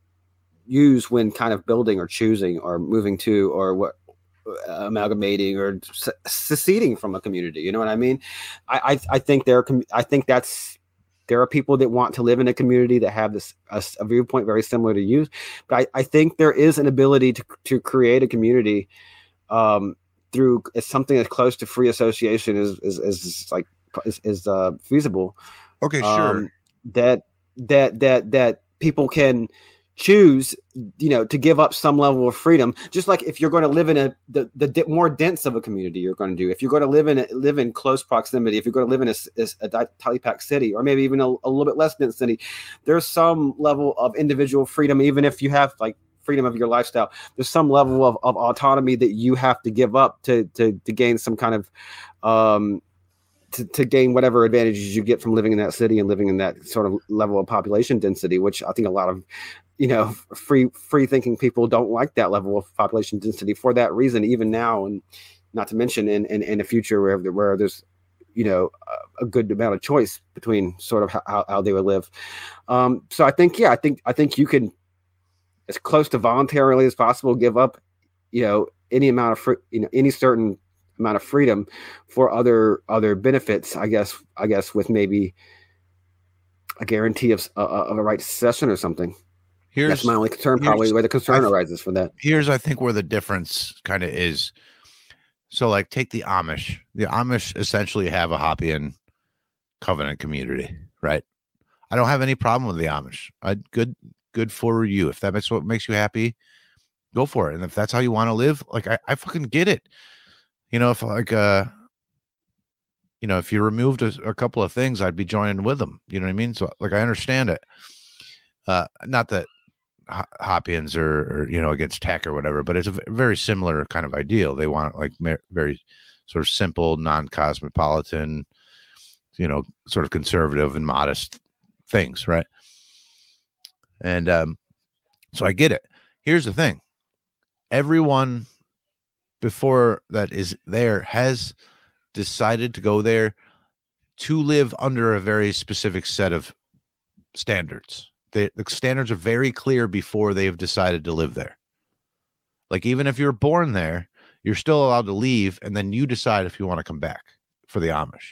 S1: use when kind of building or choosing or moving to or what uh, amalgamating or se- seceding from a community. You know what I mean? I I, I think there are, I think that's there are people that want to live in a community that have this a, a viewpoint very similar to you. But I, I think there is an ability to to create a community um, through something as close to free association is is, is like is, is uh, feasible.
S5: Okay,
S1: um,
S5: sure.
S1: That that that that people can choose, you know, to give up some level of freedom. Just like if you're going to live in a the, the di- more dense of a community, you're going to do. If you're going to live in a, live in close proximity, if you're going to live in a, a, a tightly packed city, or maybe even a, a little bit less dense city, there's some level of individual freedom. Even if you have like freedom of your lifestyle, there's some level of, of autonomy that you have to give up to to to gain some kind of um to, to gain whatever advantages you get from living in that city and living in that sort of level of population density, which I think a lot of, you know, free free thinking people don't like that level of population density for that reason, even now, and not to mention in in, in the future where where there's, you know, a, a good amount of choice between sort of how, how they would live. Um, so I think, yeah, I think I think you can, as close to voluntarily as possible, give up, you know, any amount of free, you know, any certain amount of freedom for other other benefits. I guess I guess with maybe a guarantee of uh, of a right to secession or something. Here's, That's my only concern, probably, where the concern th- arises for that.
S5: Here's, I think, where the difference kind of is. So, like, take the Amish. The Amish essentially have a Hoppian covenant community, right? I don't have any problem with the Amish. I, good, good for you. If that makes what makes you happy, go for it. And if that's how you want to live, like, I, I fucking get it. You know, if like, uh, you know, if you removed a, a couple of things, I'd be joining with them. You know what I mean? So, like, I understand it. Uh, not that Hoppians or, or you know, against tech or whatever, but it's a very similar kind of ideal. They want like very sort of simple, non-cosmopolitan, you know, sort of conservative and modest things, right? And um, so I get it. Here's the thing: everyone before that is there has decided to go there to live under a very specific set of standards. The, the standards are very clear before they have decided to live there. Like, even if you're born there, you're still allowed to leave, and then you decide if you want to come back for the Amish.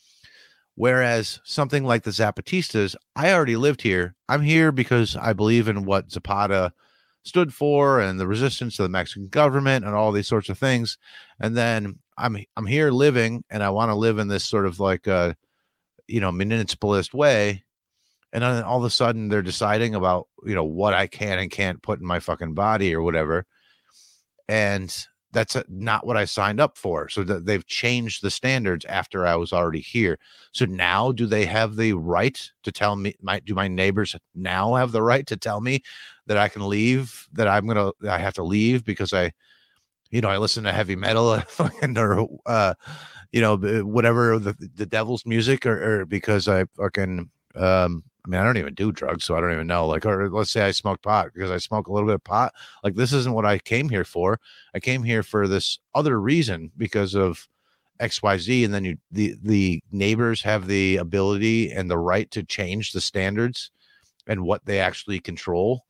S5: Whereas something like the Zapatistas, I already lived here. I'm here because I believe in what Zapata stood for and the resistance to the Mexican government and all these sorts of things. And then I'm I'm here living, and I want to live in this sort of like a, you know, municipalist way. And then all of a sudden they're deciding about, you know, what I can and can't put in my fucking body or whatever. and that's a, not what I signed up for. So that they've changed the standards after I was already here. So now do they have the right to tell me, my, do my neighbors now have the right to tell me that I can leave, that I'm going to, I have to leave because I, you know, I listen to heavy metal and, or, uh, you know, whatever the, the devil's music, or, or because I fucking, um, I mean, I don't even do drugs, so I don't even know. Like, or let's say I smoke pot because I smoke a little bit of pot. Like, this isn't what I came here for. I came here for this other reason because of X Y Z. And then you, the, the neighbors have the ability and the right to change the standards and what they actually control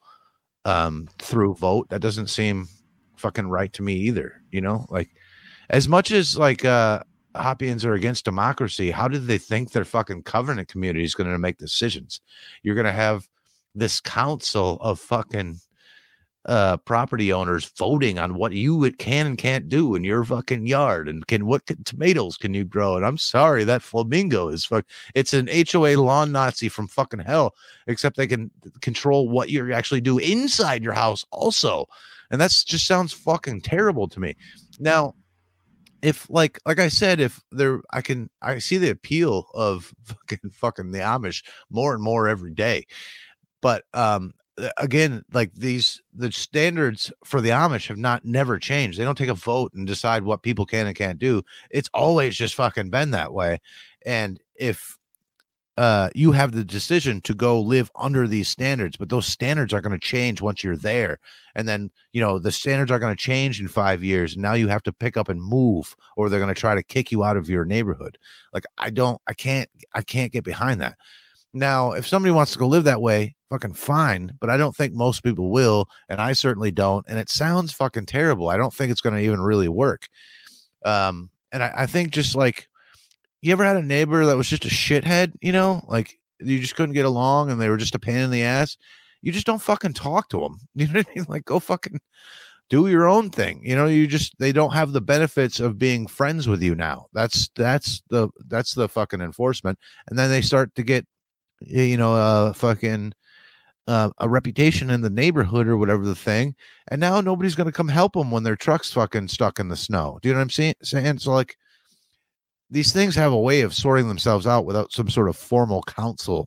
S5: um, through vote. That doesn't seem fucking right to me either. You know, like as much as like, uh, Hoppians are against democracy, how did they think their fucking covenant community is going to make decisions? You're going to have this council of fucking uh, property owners voting on what you can and can't do in your fucking yard, and can what can, tomatoes can you grow? And I'm sorry, that flamingo is fuck. It's an H O A lawn Nazi from fucking hell. Except they can control what you actually do inside your house also, and that's just sounds fucking terrible to me. Now, if like like I said, if there, I can I see the appeal of fucking fucking the Amish more and more every day, but um again, like these the standards for the Amish have not never changed. They don't take a vote and decide what people can and can't do. It's always just fucking been that way. And if uh you have the decision to go live under these standards, but those standards are going to change once you're there, and then you know the standards are going to change in five years, and now you have to pick up and move, or they're going to try to kick you out of your neighborhood. Like I don't I can't I can't get behind that. Now if somebody wants to go live that way, fucking fine, but I don't think most people will, and I certainly don't, and it sounds fucking terrible. I don't think it's going to even really work. Um and I, I think just like, you ever had a neighbor that was just a shithead, you know, like you just couldn't get along and they were just a pain in the ass? You just don't fucking talk to them. You know what I mean? Like, go fucking do your own thing. You know, you just, they don't have the benefits of being friends with you now. That's, that's the, that's the fucking enforcement. And then they start to get, you know, uh, fucking, uh, a reputation in the neighborhood or whatever the thing. And now nobody's going to come help them when their truck's fucking stuck in the snow. Do you know what I'm saying? saying? So like, these things have a way of sorting themselves out without some sort of formal council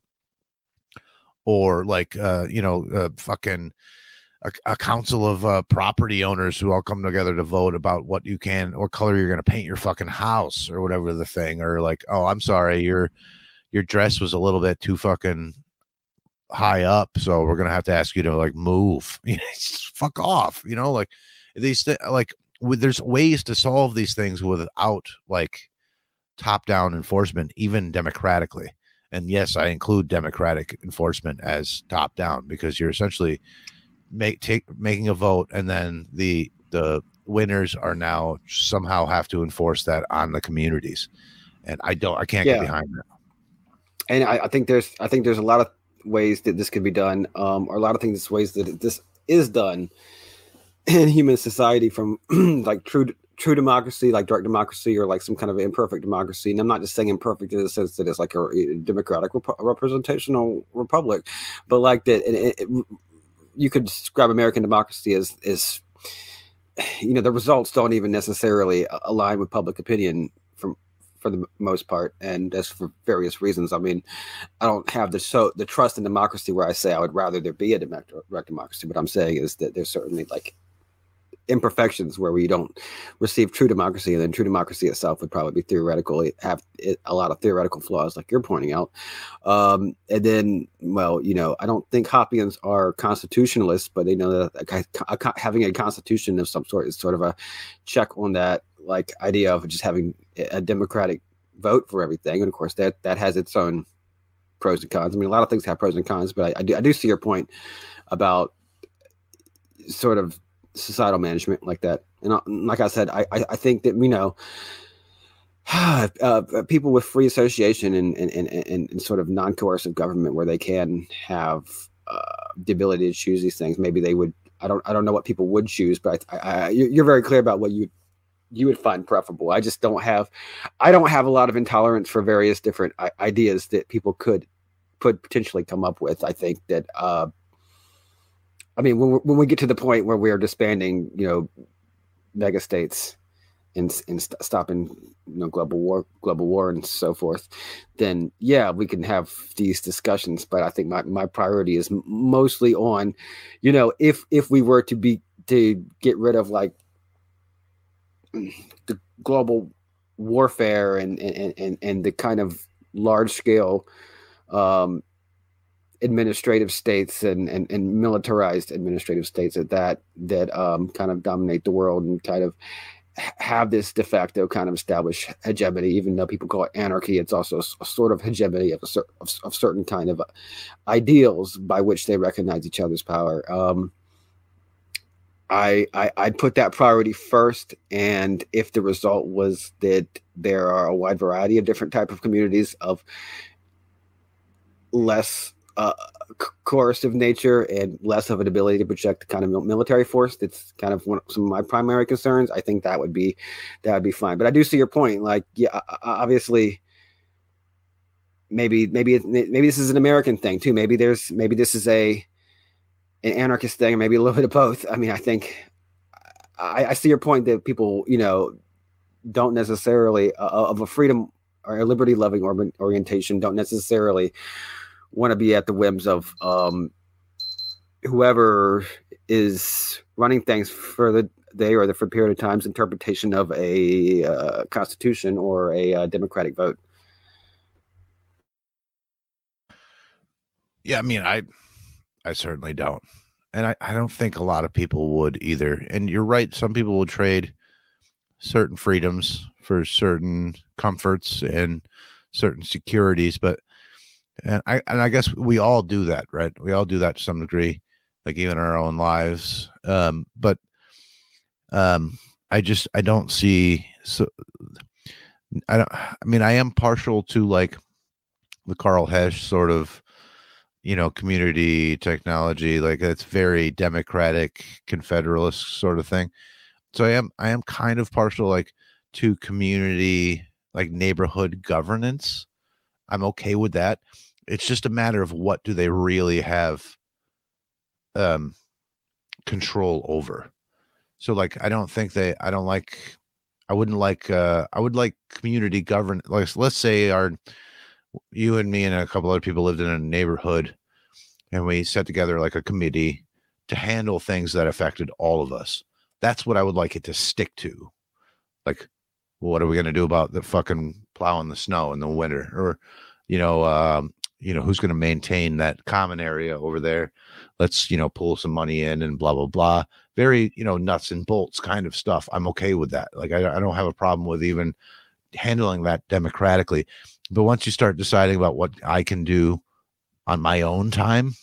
S5: or like, uh, you know, uh, fucking a, a council of uh, property owners who all come together to vote about what you can, what color you're going to paint your fucking house or whatever the thing. Or like, oh, I'm sorry, your your dress was a little bit too fucking high up, so we're going to have to ask you to like move. You know, fuck off. You know, like these th- like with, there's ways to solve these things without like top-down enforcement, even democratically. And yes, I include democratic enforcement as top-down, because you're essentially make take making a vote, and then the the winners are now somehow have to enforce that on the communities. And I don't, I can't yeah. get behind that.
S1: And I, I think there's, I think there's a lot of ways that this could be done, um, or a lot of things, ways that this is done in human society, from like true. true democracy, like direct democracy, or like some kind of imperfect democracy. And I'm not just saying imperfect in the sense that it's like a, a democratic rep- representational republic, but like that it, it, you could describe American democracy as, as, you know, the results don't even necessarily align with public opinion from, for the most part. And that's for various reasons. I mean, I don't have the, so the trust in democracy where I say I would rather there be a direct democracy. What I'm saying is that there's certainly like imperfections where we don't receive true democracy, and then true democracy itself would probably be theoretical, have a lot of theoretical flaws like you're pointing out. Um, and then, well, you know, I don't think Hoppians are constitutionalists, but they know that a, a, having a constitution of some sort is sort of a check on that like idea of just having a democratic vote for everything. And of course that, that has its own pros and cons. I mean, a lot of things have pros and cons, but I, I do, I do see your point about sort of societal management like that. And like I said, I, I think that, you know, uh, people with free association and, and, and, and, and sort of non-coercive government where they can have uh, the ability to choose these things, maybe they would, I don't, I don't know what people would choose, but I, I, you're very clear about what you, you would find preferable. I just don't have, I don't have a lot of intolerance for various different ideas that people could, could potentially come up with. I think that, uh, I mean, when we, when we get to the point where we're disbanding, you know, mega states and and st- stopping you know global war, global war, and so forth, then yeah, we can have these discussions. But I think my, my priority is mostly on, you know, if if we were to be to get rid of like the global warfare and and and, and the kind of large scale um, administrative states and, and and militarized administrative states at that that um, kind of dominate the world and kind of have this de facto kind of established hegemony. Even though people call it anarchy, it's also a sort of hegemony of a cer- of, of certain kind of ideals by which they recognize each other's power. Um, I, I I'd put that priority first, and if the result was that there are a wide variety of different type of communities of less uh, coercive nature and less of an ability to project kind of military force, that's kind of one of some of my primary concerns. I think that would be that would be fine. But I do see your point. Like, yeah, obviously, maybe maybe maybe this is an American thing too. Maybe there's maybe this is a an anarchist thing, or maybe a little bit of both. I mean, I think I, I see your point that people, you know, don't necessarily uh, of a freedom or a liberty loving or, orientation don't necessarily want to be at the whims of um, whoever is running things for the day or the for period of time's interpretation of a uh, constitution or a uh, democratic vote.
S5: Yeah, I mean, I I certainly don't. And I, I don't think a lot of people would either. And you're right, some people will trade certain freedoms for certain comforts and certain securities, but and I and I guess we all do that, right? We all do that to some degree, like even in our own lives. Um, but um, I just I don't see so I don't I mean I am partial to like the Carl Hesch sort of, you know, community technology, like it's very democratic, confederalist sort of thing. So I am I am kind of partial like to community, like neighborhood governance. I'm okay with that. It's just a matter of what do they really have um control over. So like I don't think they I don't like I wouldn't like uh I would like community govern like let's say our you and me and a couple other people lived in a neighborhood and we set together like a committee to handle things that affected all of us. That's what I would like it to stick to. Like, well, what are we going to do about the fucking plowing the snow in the winter? Or, you know, um, you know, who's going to maintain that common area over there? Let's, you know, pull some money in and blah, blah, blah. Very, you know, nuts and bolts kind of stuff. I'm okay with that. Like, I, I don't have a problem with even handling that democratically. But once you start deciding about what I can do on my own time,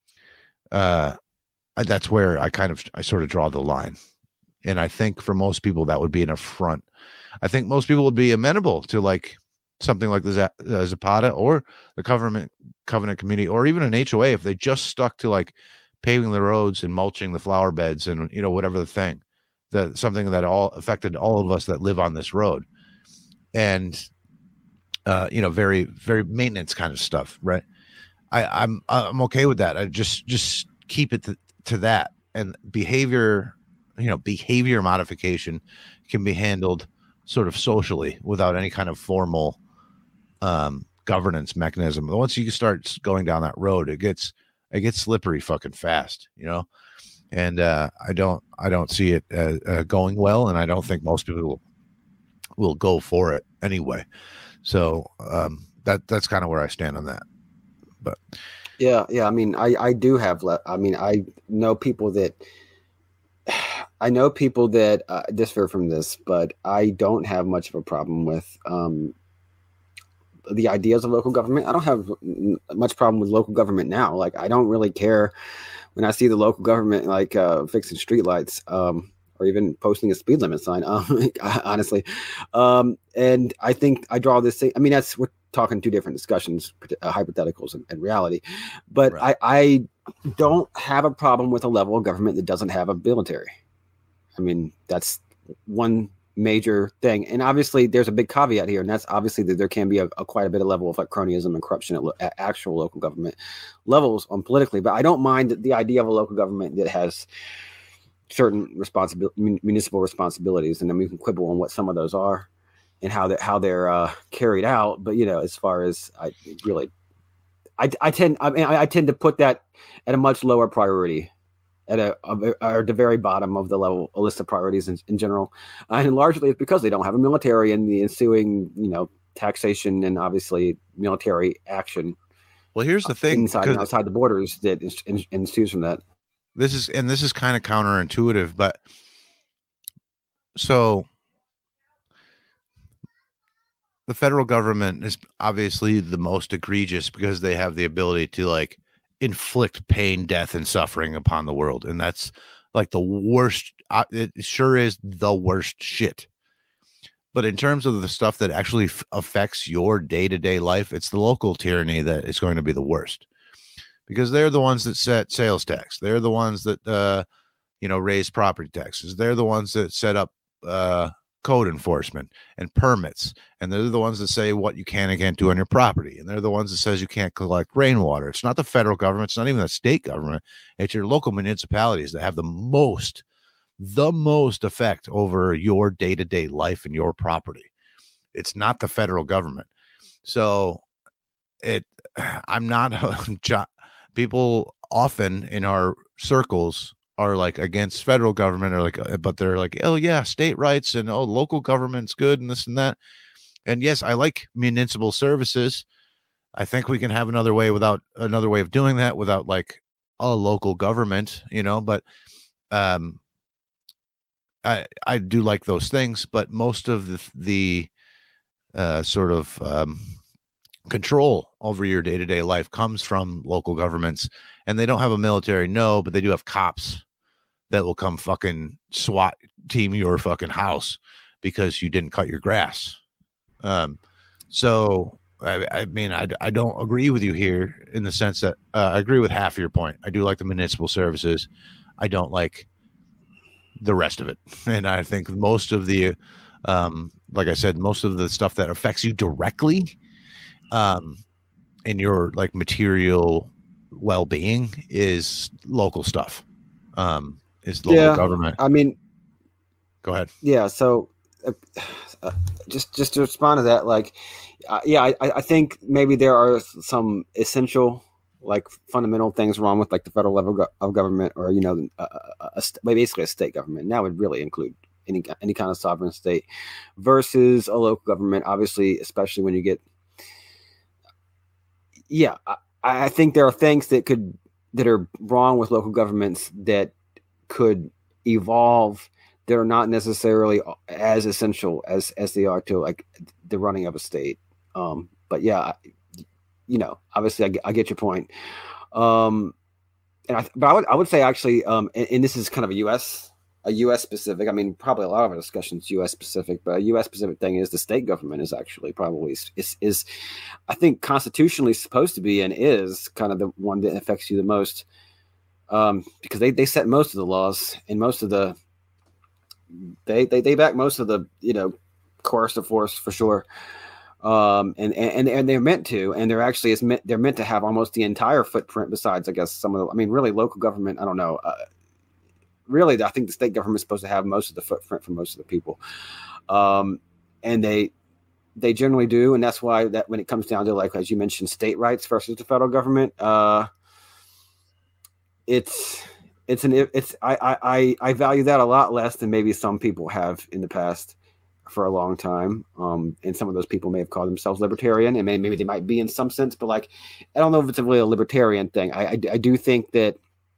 S5: uh, that's where I kind of, I sort of draw the line. And I think for most people, that would be an affront. I think most people would be amenable to like something like the uh, Zapata or the Covenant, Covenant Community, or even an H O A if they just stuck to like paving the roads and mulching the flower beds and, you know, whatever the thing, that something that all affected all of us that live on this road. And, uh, you know, very, very maintenance kind of stuff. Right. I, I'm, I'm okay with that. I just, just keep it to, to that. And behavior, you know, behavior modification can be handled sort of socially without any kind of formal um, governance mechanism. But once you start going down that road, it gets, it gets slippery fucking fast, you know? And uh, I don't, I don't see it uh, uh, going well. And I don't think most people will, will go for it anyway. So um, that, that's kind of where I stand on that. But
S1: yeah, yeah. I mean, I, I do have, le- I mean, I know people that, I know people that uh, differ from this, but I don't have much of a problem with um, the ideas of local government. I don't have much problem with local government now. Like, I don't really care when I see the local government, like uh, fixing streetlights um, or even posting a speed limit sign, um, honestly. Um, and I think I draw this thing. I mean, that's, we're talking two different discussions, uh, hypotheticals and, and reality. But right. I, I don't have a problem with a level of government that doesn't have a military. I mean, that's one major thing. And obviously there's a big caveat here. And that's obviously that there can be a, a quite a bit of level of like cronyism and corruption at, lo- at actual local government levels on politically. But I don't mind the idea of a local government that has certain responsibility, municipal responsibilities, and then we can quibble on what some of those are and how that how they're uh, carried out. But you know, as far as I really, I, I tend I mean I, I tend to put that at a much lower priority, at a, a, a at the very bottom of the level a list of priorities in, in general, and largely it's because they don't have a military and the ensuing you know taxation and obviously military action.
S5: Well, here's the thing:
S1: inside and outside the borders that ensues from that.
S5: This is and this is kind of counterintuitive, but so. The federal government is obviously the most egregious because they have the ability to like inflict pain, death, and suffering upon the world. And that's like the worst. It sure is the worst shit. But in terms of the stuff that actually f- affects your day-to-day life, it's the local tyranny that is going to be the worst because they're the ones that set sales tax. They're the ones that, uh, you know, raise property taxes. They're the ones that set up, uh, code enforcement and permits, and they're the ones that say what you can and can't do on your property, and they're the ones that says you can't collect rainwater. It's not the federal government, it's not even the state government, it's your local municipalities that have the most the most effect over your day-to-day life and your property. It's not the federal government. So it I'm not people often in our circles are like against federal government or like, but they're like, oh yeah, state rights and oh, local government's good and this and that. And yes, I like municipal services. I think we can have another way without another way of doing that without like a local government, you know, but um, I, I do like those things, but most of the, the uh, sort of um, control over your day-to-day life comes from local governments. And they don't have a military, no, but they do have cops that will come fucking SWAT team your fucking house because you didn't cut your grass. Um, so, I, I mean, I, I don't agree with you here in the sense that uh, I agree with half of your point. I do like the municipal services. I don't like the rest of it. And I think most of the, um, like I said, most of the stuff that affects you directly um, in your like material well-being is local stuff. Um, is local
S1: yeah,
S5: government.
S1: I mean,
S5: go ahead.
S1: Yeah. So uh, uh, just, just to respond to that, like, uh, yeah, I, I think maybe there are some essential, like fundamental things wrong with like the federal level go- of government or, you know, a, a, a, basically a state government. And that would really include any, any kind of sovereign state versus a local government, obviously, especially when you get, yeah, I, I think there are things that could that are wrong with local governments that could evolve that are not necessarily as essential as as they are to like the running of a state. Um, but yeah, you know, obviously I get, I get your point. Um, and I, but I would I would say actually, um, and, and this is kind of a U S a U S specific. I mean, probably a lot of our discussions U S specific, but a U S specific thing is the state government is actually probably is, is I think constitutionally supposed to be and is kind of the one that affects you the most, um, because they, they set most of the laws and most of the they they they back most of the you know coercive force for sure, um, and and and they're meant to, and they're actually is meant they're meant to have almost the entire footprint. Besides, I guess some of the I mean, really local government. I don't know. Uh, Really, I think the state government is supposed to have most of the footprint for most of the people, um, and they they generally do, and that's why that when it comes down to like as you mentioned, state rights versus the federal government, uh, it's it's an it's I, I I value that a lot less than maybe some people have in the past for a long time, um, and some of those people may have called themselves libertarian, and maybe they might be in some sense, but like I don't know if it's a really a libertarian thing. I I, I do think that.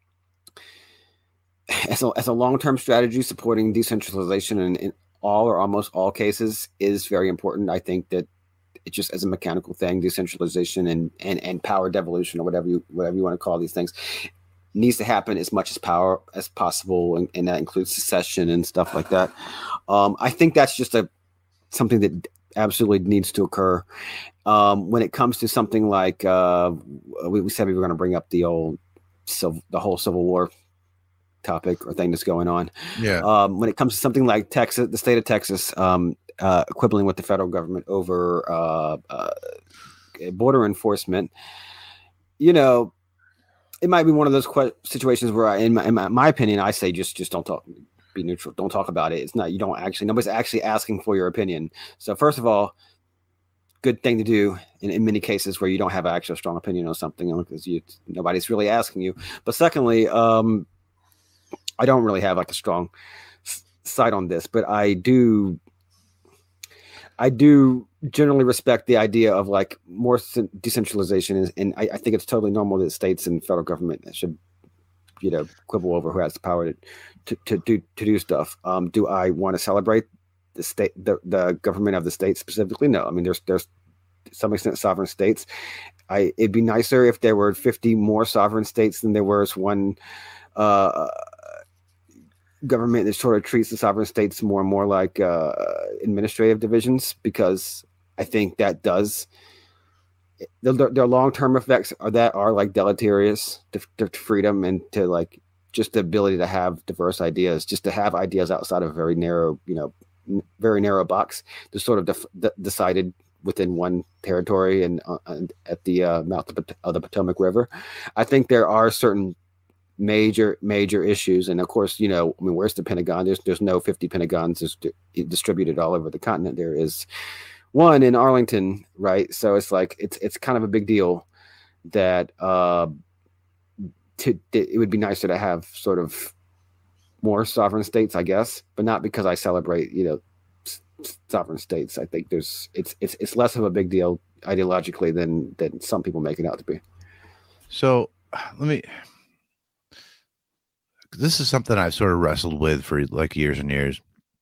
S1: As a, as a long-term strategy, supporting decentralization in, in all or almost all cases is very important. I think that it just as a mechanical thing, decentralization and, and, and power devolution or whatever you whatever you want to call these things needs to happen as much as power as possible, and, and that includes secession and stuff like that. Um, I think that's just a something that absolutely needs to occur. Um, when it comes to something like uh, we, we said we were going to bring up the old so the whole Civil War topic or thing that's going on.
S5: Yeah.
S1: Um, when it comes to something like Texas, the state of Texas, um, uh, quibbling with the federal government over uh, uh, border enforcement, you know, it might be one of those que- situations where, I, in, my, in my, my opinion, I say just just don't talk, be neutral, don't talk about it. It's not you don't actually nobody's actually asking for your opinion. So first of all, good thing to do in, in many cases where you don't have an actual strong opinion on something because you nobody's really asking you. But secondly, um, I don't really have like a strong s- side on this, but I do. I do generally respect the idea of like more decentralization, and, and I, I think it's totally normal that states and federal government should, you know, quibble over who has the power to to, to do to do stuff. Um, do I want to celebrate the state, the, the government of the state specifically? No. I mean, there's there's to some extent sovereign states. I it'd be nicer if there were fifty more sovereign states than there was one. Uh, government that sort of treats the sovereign states more and more like uh, administrative divisions, because I think that does their, their long-term effects are that are like deleterious to, to freedom and to like just the ability to have diverse ideas, just to have ideas outside of a very narrow, you know, very narrow box to sort of def- de- decided within one territory and, uh, and at the uh, mouth of, of the Potomac River. I think there are certain major major issues, and of course, you know, I mean, where's the Pentagon? There's there's no fifty Pentagons just distributed all over the continent. There is one in Arlington, right? So it's like it's it's kind of a big deal that uh to, it would be nicer to have sort of more sovereign states, I guess, but not because I celebrate, you know, s- sovereign states. I think there's it's it's it's less of a big deal ideologically than than some people make it out to be.
S5: So let me. This is something I've sort of wrestled with for like years and years.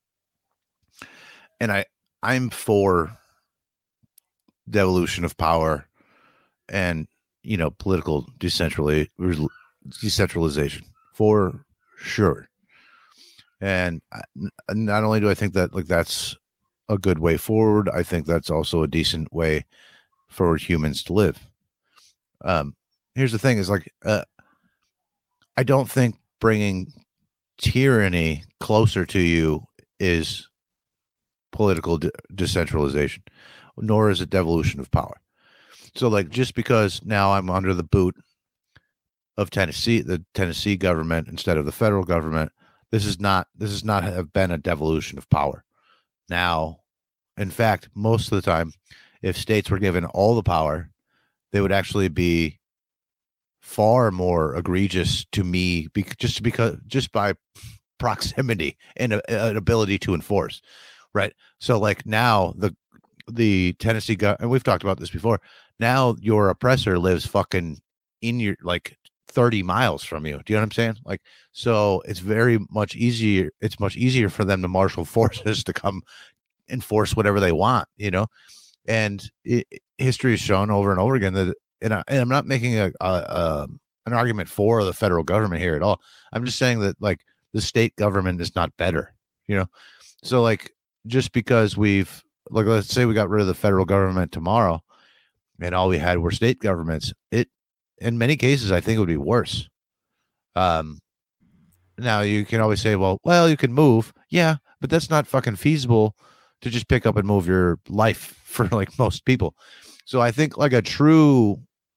S5: And I, I'm for devolution of power and, you know, political decentrali- decentralization for sure. And I, not only do I think that like that's a good way forward, I think that's also a decent way for humans to live. Um, here's the thing is like, uh, I don't think bringing tyranny closer to you is political de- decentralization, nor is it devolution of power. So like, just because now I'm under the boot of Tennessee, the Tennessee government instead of the federal government, this is not, this has not have been a devolution of power. Now, in fact, most of the time, if states were given all the power, they would actually be far more egregious to me, be, just because just by proximity and a, an ability to enforce, right? So like now the the Tennessee go- and we've talked about this before. Now your oppressor lives fucking in your like thirty miles from you. Do you know what I'm saying? Like, so it's very much easier. It's much easier for them to marshal forces to come enforce whatever they want, you know. And it, history has shown over and over again that. And, I, and I'm not making a, a, a an argument for the federal government here at all. I'm just saying that like the state government is not better, you know. So like just because we've like let's say we got rid of the federal government tomorrow, and all we had were state governments, it in many cases I think it would be worse. Um, now you can always say, well, well, you can move, yeah, but that's not fucking feasible to just pick up and move your life for like most people. So I think like a true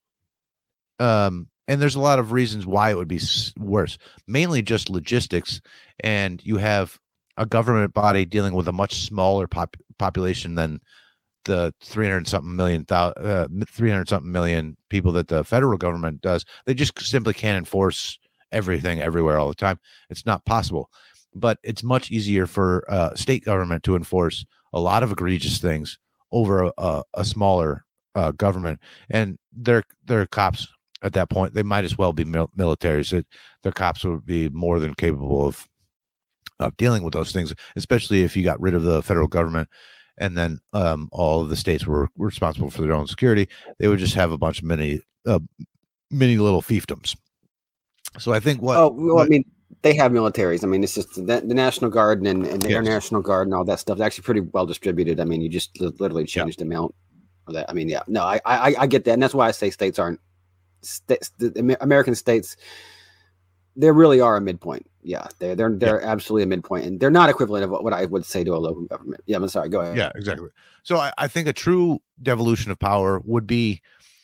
S5: Um, and there's a lot of reasons why it would be worse, mainly just logistics. And you have a government body dealing with a much smaller pop- population than the three hundred something million, uh, three hundred something million people that the federal government does. They just simply can't enforce everything everywhere all the time. It's not possible, but it's much easier for uh state government to enforce a lot of egregious things over a, a, a smaller uh, government. And their, their cops, at that point, they might as well be mil- militaries. It, their cops would be more than capable of of dealing with those things, especially if you got rid of the federal government and then um, all of the states were responsible for their own security. They would just have a bunch of mini, uh, mini little fiefdoms. So I think what.
S1: Oh well,
S5: what,
S1: I mean, they have militaries. I mean, it's just the, the National Guard and, and the
S5: yes.
S1: Air National Guard and all that stuff is actually pretty well distributed. I mean, you just literally changed yeah. the amount of that. I mean, yeah, no, I, I I get that, and that's why I say states aren't. States, the American states, they really are a midpoint. Yeah, they're they're they're yeah. absolutely a midpoint, and they're not equivalent of what I would say to a local government. Yeah, I'm sorry. Go ahead.
S5: Yeah, exactly. So I, I think a true devolution of power would be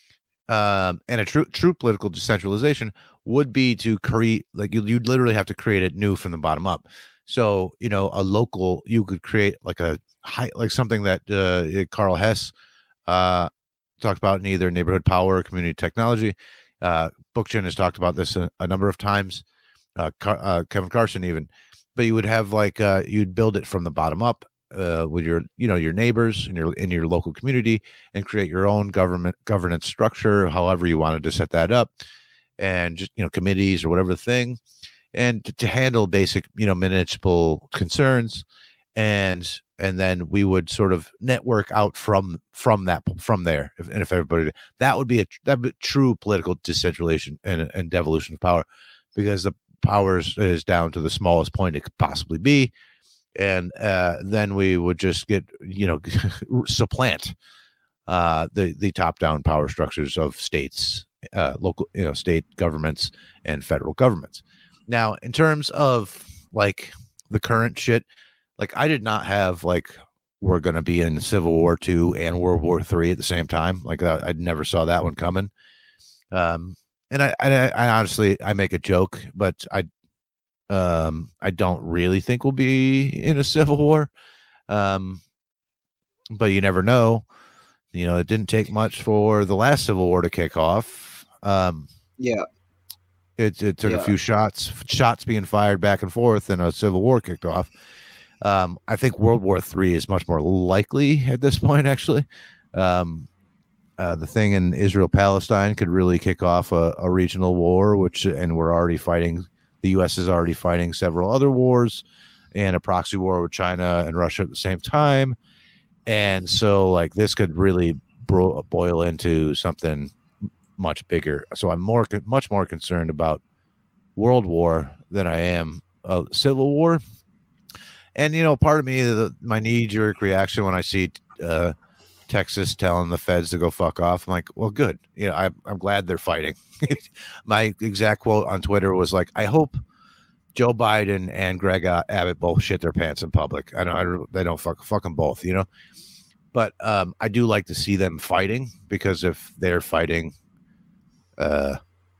S5: um, and a true true political decentralization would be to create, like you you'd literally have to create it new from the bottom up. So you know, a local, you could create like a high, like something that uh, Carl Hess uh, talked about in either Neighborhood Power or Community Technology. Uh, Bookchin has talked about this a, a number of times. Uh, Car- uh, Kevin Carson even, but you would have like uh, you'd build it from the bottom up uh, with your you know your neighbors in your in your local community and create your own government governance structure, however you wanted to set that up, and just you know committees or whatever the thing, and to, to handle basic you know municipal concerns, and and then we would sort of network out from from that from there. If, and if everybody, that would be a that would be true political decentralization and, and devolution of power, because the power is, is down to the smallest point it could possibly be, and uh, then we would just get you know supplant uh, the the top down power structures of states, uh, local you know state governments and federal governments. Now, in terms of like the current shit. Like, I did not have, like, we're going to be in Civil War Two and World War Three at the same time. Like, I, I never saw that one coming. Um, and I, I, I honestly, I make a joke, but I, um, I don't really think we'll be in a Civil War. Um, but you never know. You know, it didn't take much for the last Civil War to kick off. Um,
S1: yeah.
S5: It, it took
S1: yeah.
S5: a few shots, shots being fired back and forth, and a Civil War kicked off. Um, I think World War Three is much more likely at this point, actually. Um, uh, the thing in Israel-Palestine could really kick off a, a regional war, which, and we're already fighting, the U S is already fighting several other wars and a proxy war with China and Russia at the same time. And so, like, this could really bro- boil into something much bigger. So I'm more, much more concerned about World War than I am a Civil War. And, you know, part of me, the, my knee-jerk reaction when I see uh, Texas telling the feds to go fuck off, I'm like, well, good. You know, I, I'm glad they're fighting. My exact quote on Twitter was like, I hope Joe Biden and Greg Abbott both shit their pants in public. I don't, I don't they don't fuck, fuck them both, you know. But um, I do like to see them fighting, because if they're fighting, uh,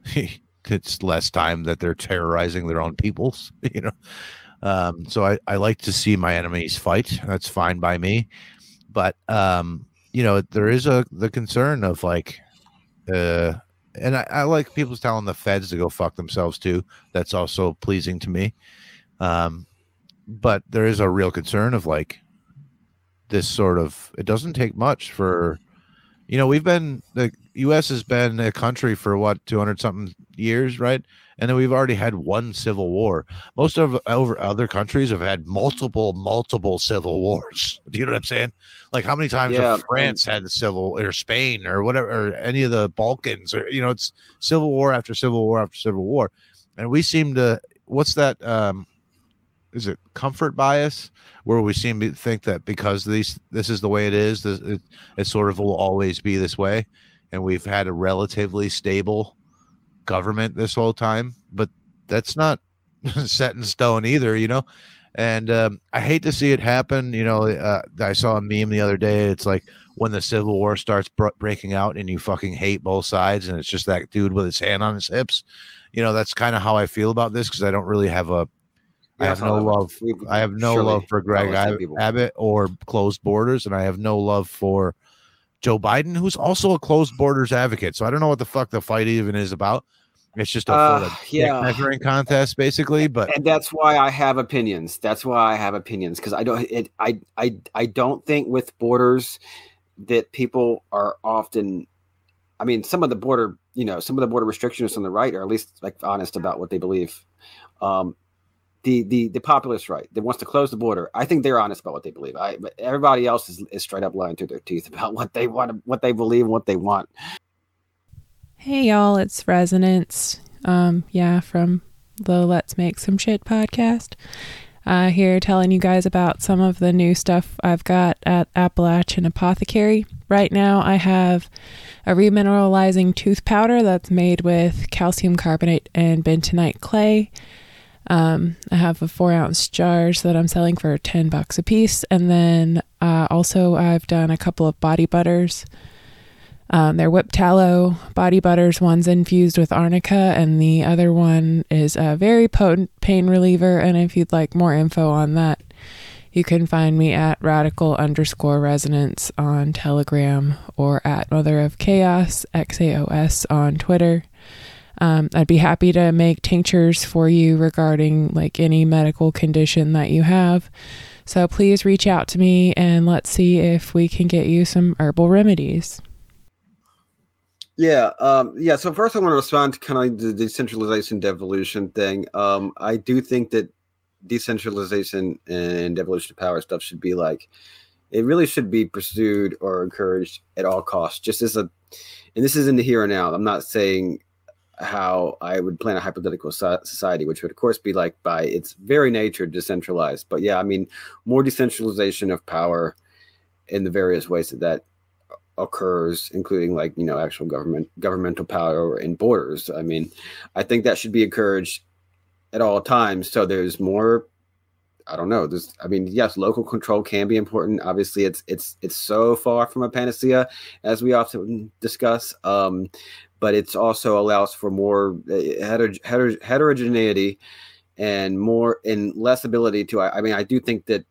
S5: it's less time that they're terrorizing their own peoples, you know. Um, so I, I like to see my enemies fight. That's fine by me. But, um, you know, there is a the concern of like, uh, and I, I like people telling the feds to go fuck themselves too. That's also pleasing to me. Um, but there is a real concern of like this sort of, it doesn't take much for, you know, we've been, the U S has been a country for what, two hundred something years, right? And then we've already had one civil war. Most of over other countries have had multiple, multiple civil wars. Do you know what I'm saying? Like, how many times
S1: yeah,
S5: have France had the civil, or Spain, or whatever, or any of the Balkans, or, you know, it's civil war after civil war after civil war. And we seem to, what's that? Um, is it comfort bias, where we seem to think that because these, this is the way it is, this, it, it sort of will always be this way. And we've had a relatively stable government this whole time, but that's not set in stone either, you know. And um, I hate to see it happen. You know, uh, I saw a meme the other day. It's like when the Civil War starts br- breaking out and you fucking hate both sides, and it's just that dude with his hand on his hips. You know, that's kind of how I feel about this, because I don't really have a I have no love. I have no love for Greg Abbott or closed borders, and I have no love for Joe Biden, who's also a closed borders advocate. So I don't know what the fuck the fight even is about. It's just a
S1: uh,
S5: sort of
S1: yeah.
S5: measuring contest, basically. But
S1: and that's why I have opinions. That's why I have opinions, because I don't. It, I I I don't think with borders that people are often. I mean, some of the border, you know, some of the border restrictions on the right are at least like honest about what they believe. Um, the the the populist right that wants to close the border, I think they're honest about what they believe. I but everybody else is, is straight up lying through their teeth about what they want, what they believe, and what they want.
S6: Hey y'all, it's Resonance. Um, yeah, from the Let's Make Some Shit podcast. Uh, here telling you guys about some of the new stuff I've got at Appalachian Apothecary. Right now I have a remineralizing tooth powder that's made with calcium carbonate and bentonite clay. Um, I have a four ounce jars that I'm selling for ten bucks a piece. And then uh, also I've done a couple of body butters. Um, they're whipped tallow body butters. One's infused with arnica, and the other one is a very potent pain reliever. And if you'd like more info on that, you can find me at radical underscore resonance on Telegram or at Mother of Chaos, X A O S on Twitter. Um, I'd be happy to make tinctures for you regarding like any medical condition that you have. So please reach out to me and let's see if we can get you some herbal remedies.
S1: Yeah, um, yeah. So first, I want to respond to kind of the decentralization devolution thing. Um, I do think that decentralization and devolution of power stuff should be like, it really should be pursued or encouraged at all costs. Just as a, and this is in the here and now. I'm not saying how I would plan a hypothetical society, which would of course be like by its very nature decentralized. But yeah, I mean, more decentralization of power in the various ways that that occurs, including like, you know, actual government, governmental power and borders. I mean, I think that should be encouraged at all times. So there's more, I don't know. There's, I mean, yes, local control can be important. Obviously, it's it's it's so far from a panacea, as we often discuss. Um, but it's also allows for more heter- heter- heterogeneity and more and less ability to. I, I mean, I do think that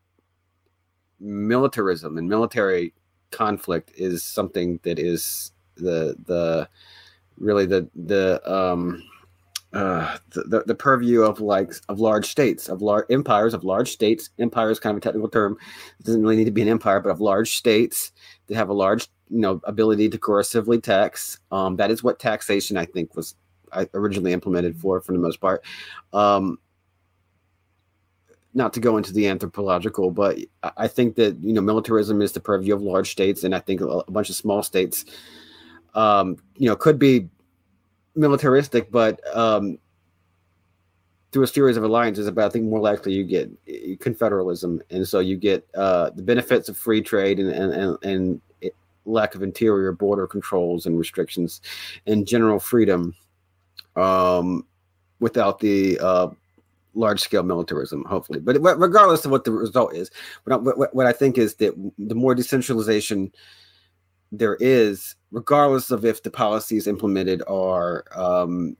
S1: militarism and military conflict is something that is the the really the the um. Uh, the, the the purview of like of large states, of large empires, of large states. Empire is kind of a technical term. It doesn't really need to be an empire, but of large states that have a large, you know, ability to coercively tax. Um, that is what taxation, I think, was originally implemented for, for the most part. Um, not to go into the anthropological, but I think that, you know, militarism is the purview of large states, and I think a bunch of small states, um, you know, could be militaristic, but um, through a series of alliances, but I think more likely you get confederalism, and so you get uh, the benefits of free trade and and, and, and it, lack of interior border controls and restrictions, and general freedom, um, without the uh, large-scale militarism, hopefully. But regardless of what the result is, what I, what, what I think is that the more decentralization there is, regardless of if the policies implemented are um,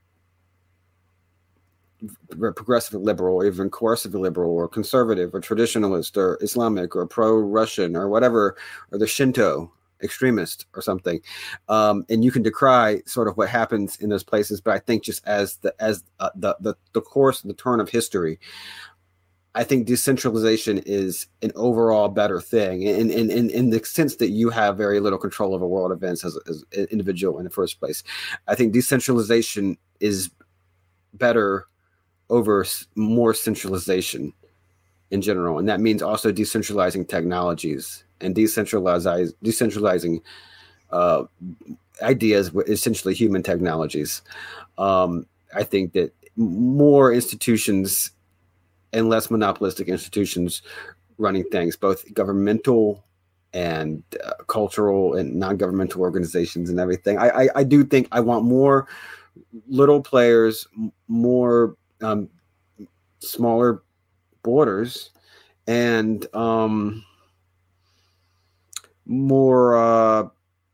S1: progressive liberal, or even coercive liberal, or conservative, or traditionalist, or Islamic, or pro-Russian, or whatever, or the Shinto extremist or something, um, and you can decry sort of what happens in those places. But I think just as the as uh, the, the the course, the turn of history, I think decentralization is an overall better thing, in in in, in the sense that you have very little control over world events as, as an individual in the first place. I think decentralization is better over more centralization in general, and that means also decentralizing technologies and decentralizing decentralizing uh, ideas, essentially human technologies. Um, I think that more institutions and less monopolistic institutions running things, both governmental and uh, cultural and non-governmental organizations and everything. I, I, I do think I want more little players, more um, smaller borders, and um, more uh,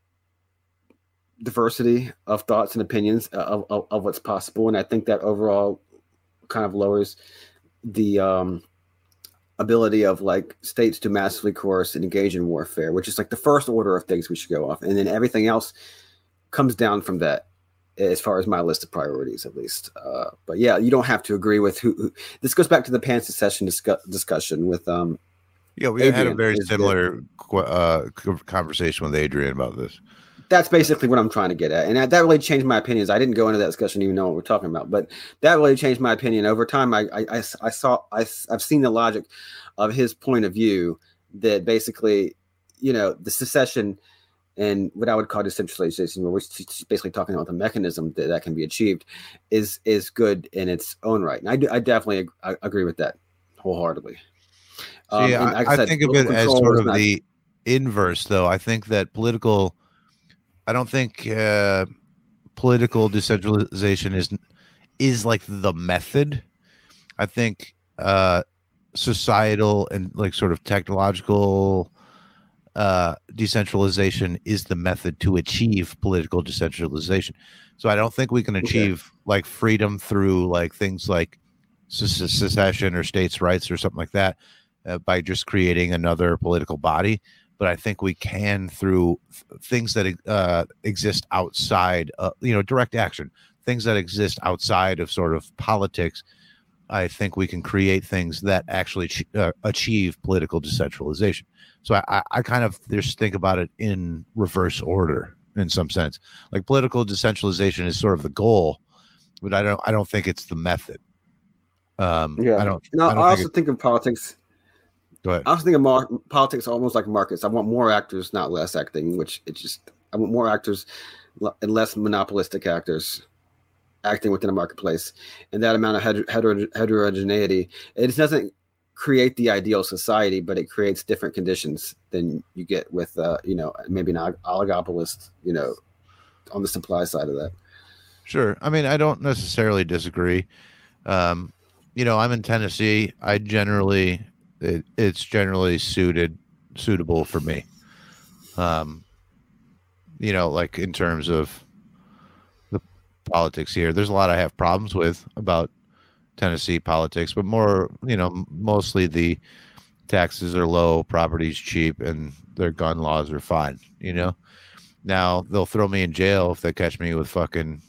S1: diversity of thoughts and opinions of, of, of what's possible. And I think that overall kind of lowers the um, ability of like states to massively coerce and engage in warfare, which is like the first order of things we should go off. And then everything else comes down from that, as far as my list of priorities, at least. Uh, but yeah, you don't have to agree with who, who this goes back to the pants session discuss, discussion with, um,
S5: yeah, we Adrian, had a very similar uh, conversation with Adrian about this.
S1: That's basically what I'm trying to get at. And that, that really changed my opinions. I didn't go into that discussion even know what we're talking about, but that really changed my opinion over time. I, I, I, I saw, I, I've seen the logic of his point of view, that basically, you know, the secession and what I would call decentralization, where we're basically talking about the mechanism that, that can be achieved, is, is good in its own right. And I do, I definitely ag- I agree with that wholeheartedly.
S5: Um, See, I, like I, I said, think of it as sort of not- the inverse, though. I think that political, I don't think uh, political decentralization is is like the method. I think uh, societal and like sort of technological uh, decentralization is the method to achieve political decentralization. So I don't think we can achieve okay. like freedom through like things like secession or states' rights or something like that uh, by just creating another political body. But I think we can through th- things that uh, exist outside, uh, you know, direct action, things that exist outside of sort of politics. I think we can create things that actually ch- uh, achieve political decentralization. So I, I kind of just think about it in reverse order in some sense. Like political decentralization is sort of the goal, but I don't I don't think it's the method. Um,
S1: yeah.
S5: I don't.
S1: No,
S5: I, don't
S1: I
S5: think
S1: also
S5: it,
S1: think of politics.
S5: Go ahead.
S1: I also think of mar- politics almost like markets. I want more actors, not less acting. Which it just I want more actors and less monopolistic actors acting within a marketplace, and that amount of heter- heter- heterogeneity. It doesn't create the ideal society, but it creates different conditions than you get with, uh, you know, maybe an oligopolist, you know, on the supply side of that.
S5: Sure. I mean, I don't necessarily disagree. Um, you know, I'm in Tennessee. I generally, it, it's generally suited, suitable for me. Um, you know, like in terms of the politics here, there's a lot I have problems with about Tennessee politics, but more, you know, mostly the taxes are low, property's cheap, and their gun laws are fine. You know, now they'll throw me in jail if they catch me with fucking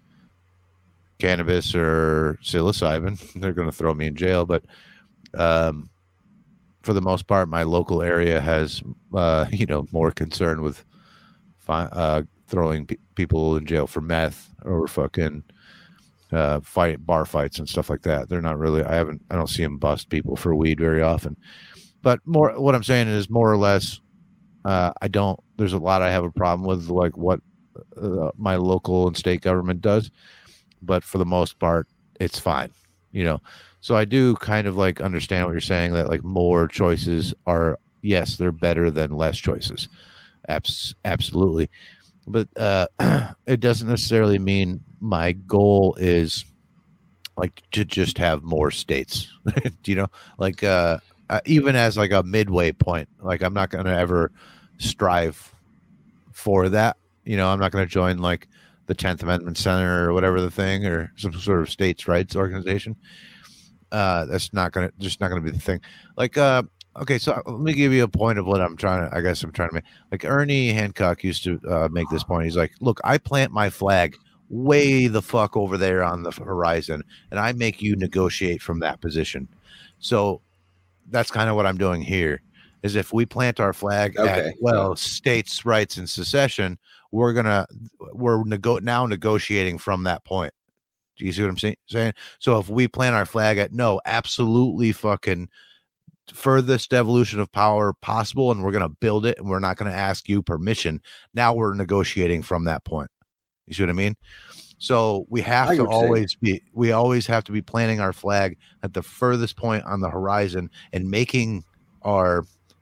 S5: cannabis or psilocybin. They're going to throw me in jail, but um, for the most part, my local area has, uh, you know, more concern with fi- uh, throwing pe- people in jail for meth or fucking uh, fight bar fights and stuff like that. They're not really. I haven't. I don't see them bust people for weed very often. But more, what I'm saying is more or less, uh, I don't. There's a lot I have a problem with, like what uh, my local and state government does. But for the most part, it's fine, you know. So I do kind of like understand what you're saying, that like more choices are, yes, they're better than less choices. Abs- absolutely. But uh, it doesn't necessarily mean my goal is like to just have more states, you know, like uh, uh, even as like a midway point, like I'm not going to ever strive for that. You know, I'm not going to join like the tenth Amendment Center or whatever the thing, or some sort of states' rights organization. Uh, that's not going to, just not going to be the thing. Like, uh, okay, so let me give you a point of what I'm trying to, I guess I'm trying to make. Like Ernie Hancock used to uh, make this point. He's like, look, I plant my flag way the fuck over there on the horizon, and I make you negotiate from that position. So that's kind of what I'm doing here, is if we plant our flag
S1: okay.
S5: at, well, states' rights and secession, we're going to, we're nego- now negotiating from that point. Do you see what I'm say- saying? So if we plant our flag at, no, absolutely fucking furthest evolution of power possible, and we're going to build it, and we're not going to ask you permission, now we're negotiating from that point. You see what I mean? So we have to always be, we always have to be planting our flag at the furthest point on the horizon and making our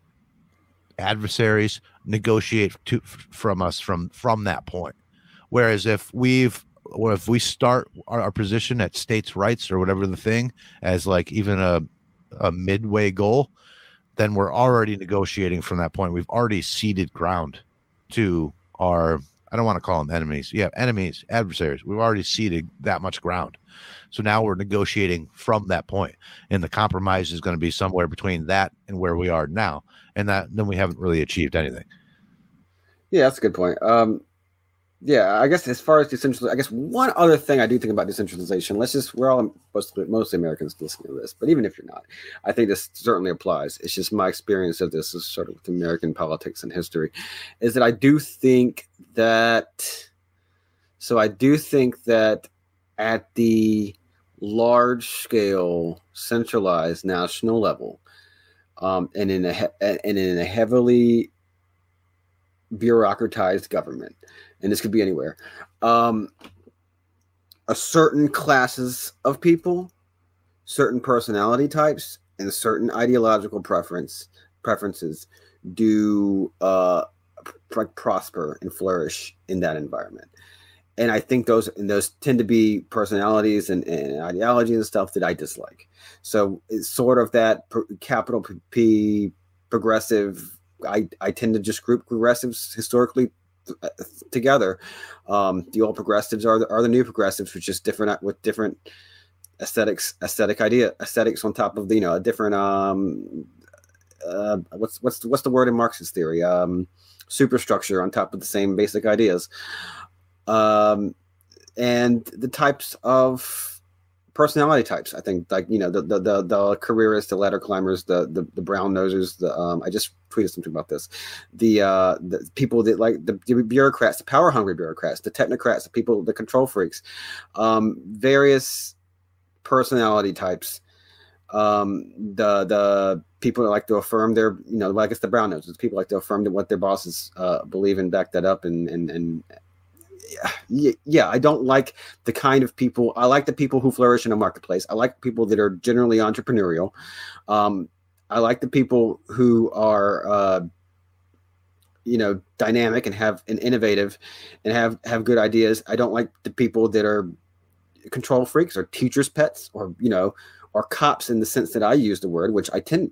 S5: adversaries negotiate to, from us from, from that point. Whereas if we've, or if we start our, our position at states' rights or whatever the thing as like even a, a midway goal, then we're already negotiating from that point. We've already ceded ground to our, I don't want to call them enemies. Yeah, enemies, adversaries. We've already ceded that much ground. So now we're negotiating from that point. And the compromise is going to be somewhere between that and where we are now. And that then we haven't really achieved anything.
S1: Yeah, that's a good point. Um, yeah, I guess as far as decentralization, I guess one other thing I do think about decentralization, let's just, we're all, mostly, mostly Americans listening to this, but even if you're not, I think this certainly applies. It's just my experience of this is sort of with American politics and history, is that I do think that, so I do think that at the large scale, centralized national level, um, and in a, and in a heavily bureaucratized government, and this could be anywhere, um, a certain classes of people, certain personality types, and certain ideological preference preferences do uh, pr- prosper and flourish in that environment. And I think those and those tend to be personalities and, and ideology and stuff that I dislike. So it's sort of that pr- capital P progressive I, I tend to just group progressives historically together. Um, the old progressives are the, are the new progressives, which is different with different aesthetics, aesthetic idea, aesthetics on top of the, you know, a different um, uh, what's what's the, what's the word in Marxist theory? Um, superstructure on top of the same basic ideas, um, and the types of personality types. I think, like, you know, the the the, the careerists, the ladder climbers, the the, the brown nosers. The um, I just tweeted something about this. The uh, the people that like the, the bureaucrats, the power hungry bureaucrats, the technocrats, the people, the control freaks, um, various personality types. Um, the the people that like to affirm their, you know, I guess the brown nosers, people like to affirm that what their bosses uh, believe and back that up, and and and. Yeah, yeah, I don't like the kind of people. I like the people who flourish in a marketplace. I like people that are generally entrepreneurial. Um, I like the people who are, uh, you know, dynamic and have and innovative and have have good ideas. I don't like the people that are control freaks or teachers' pets, or, you know, or cops in the sense that I use the word, which I tend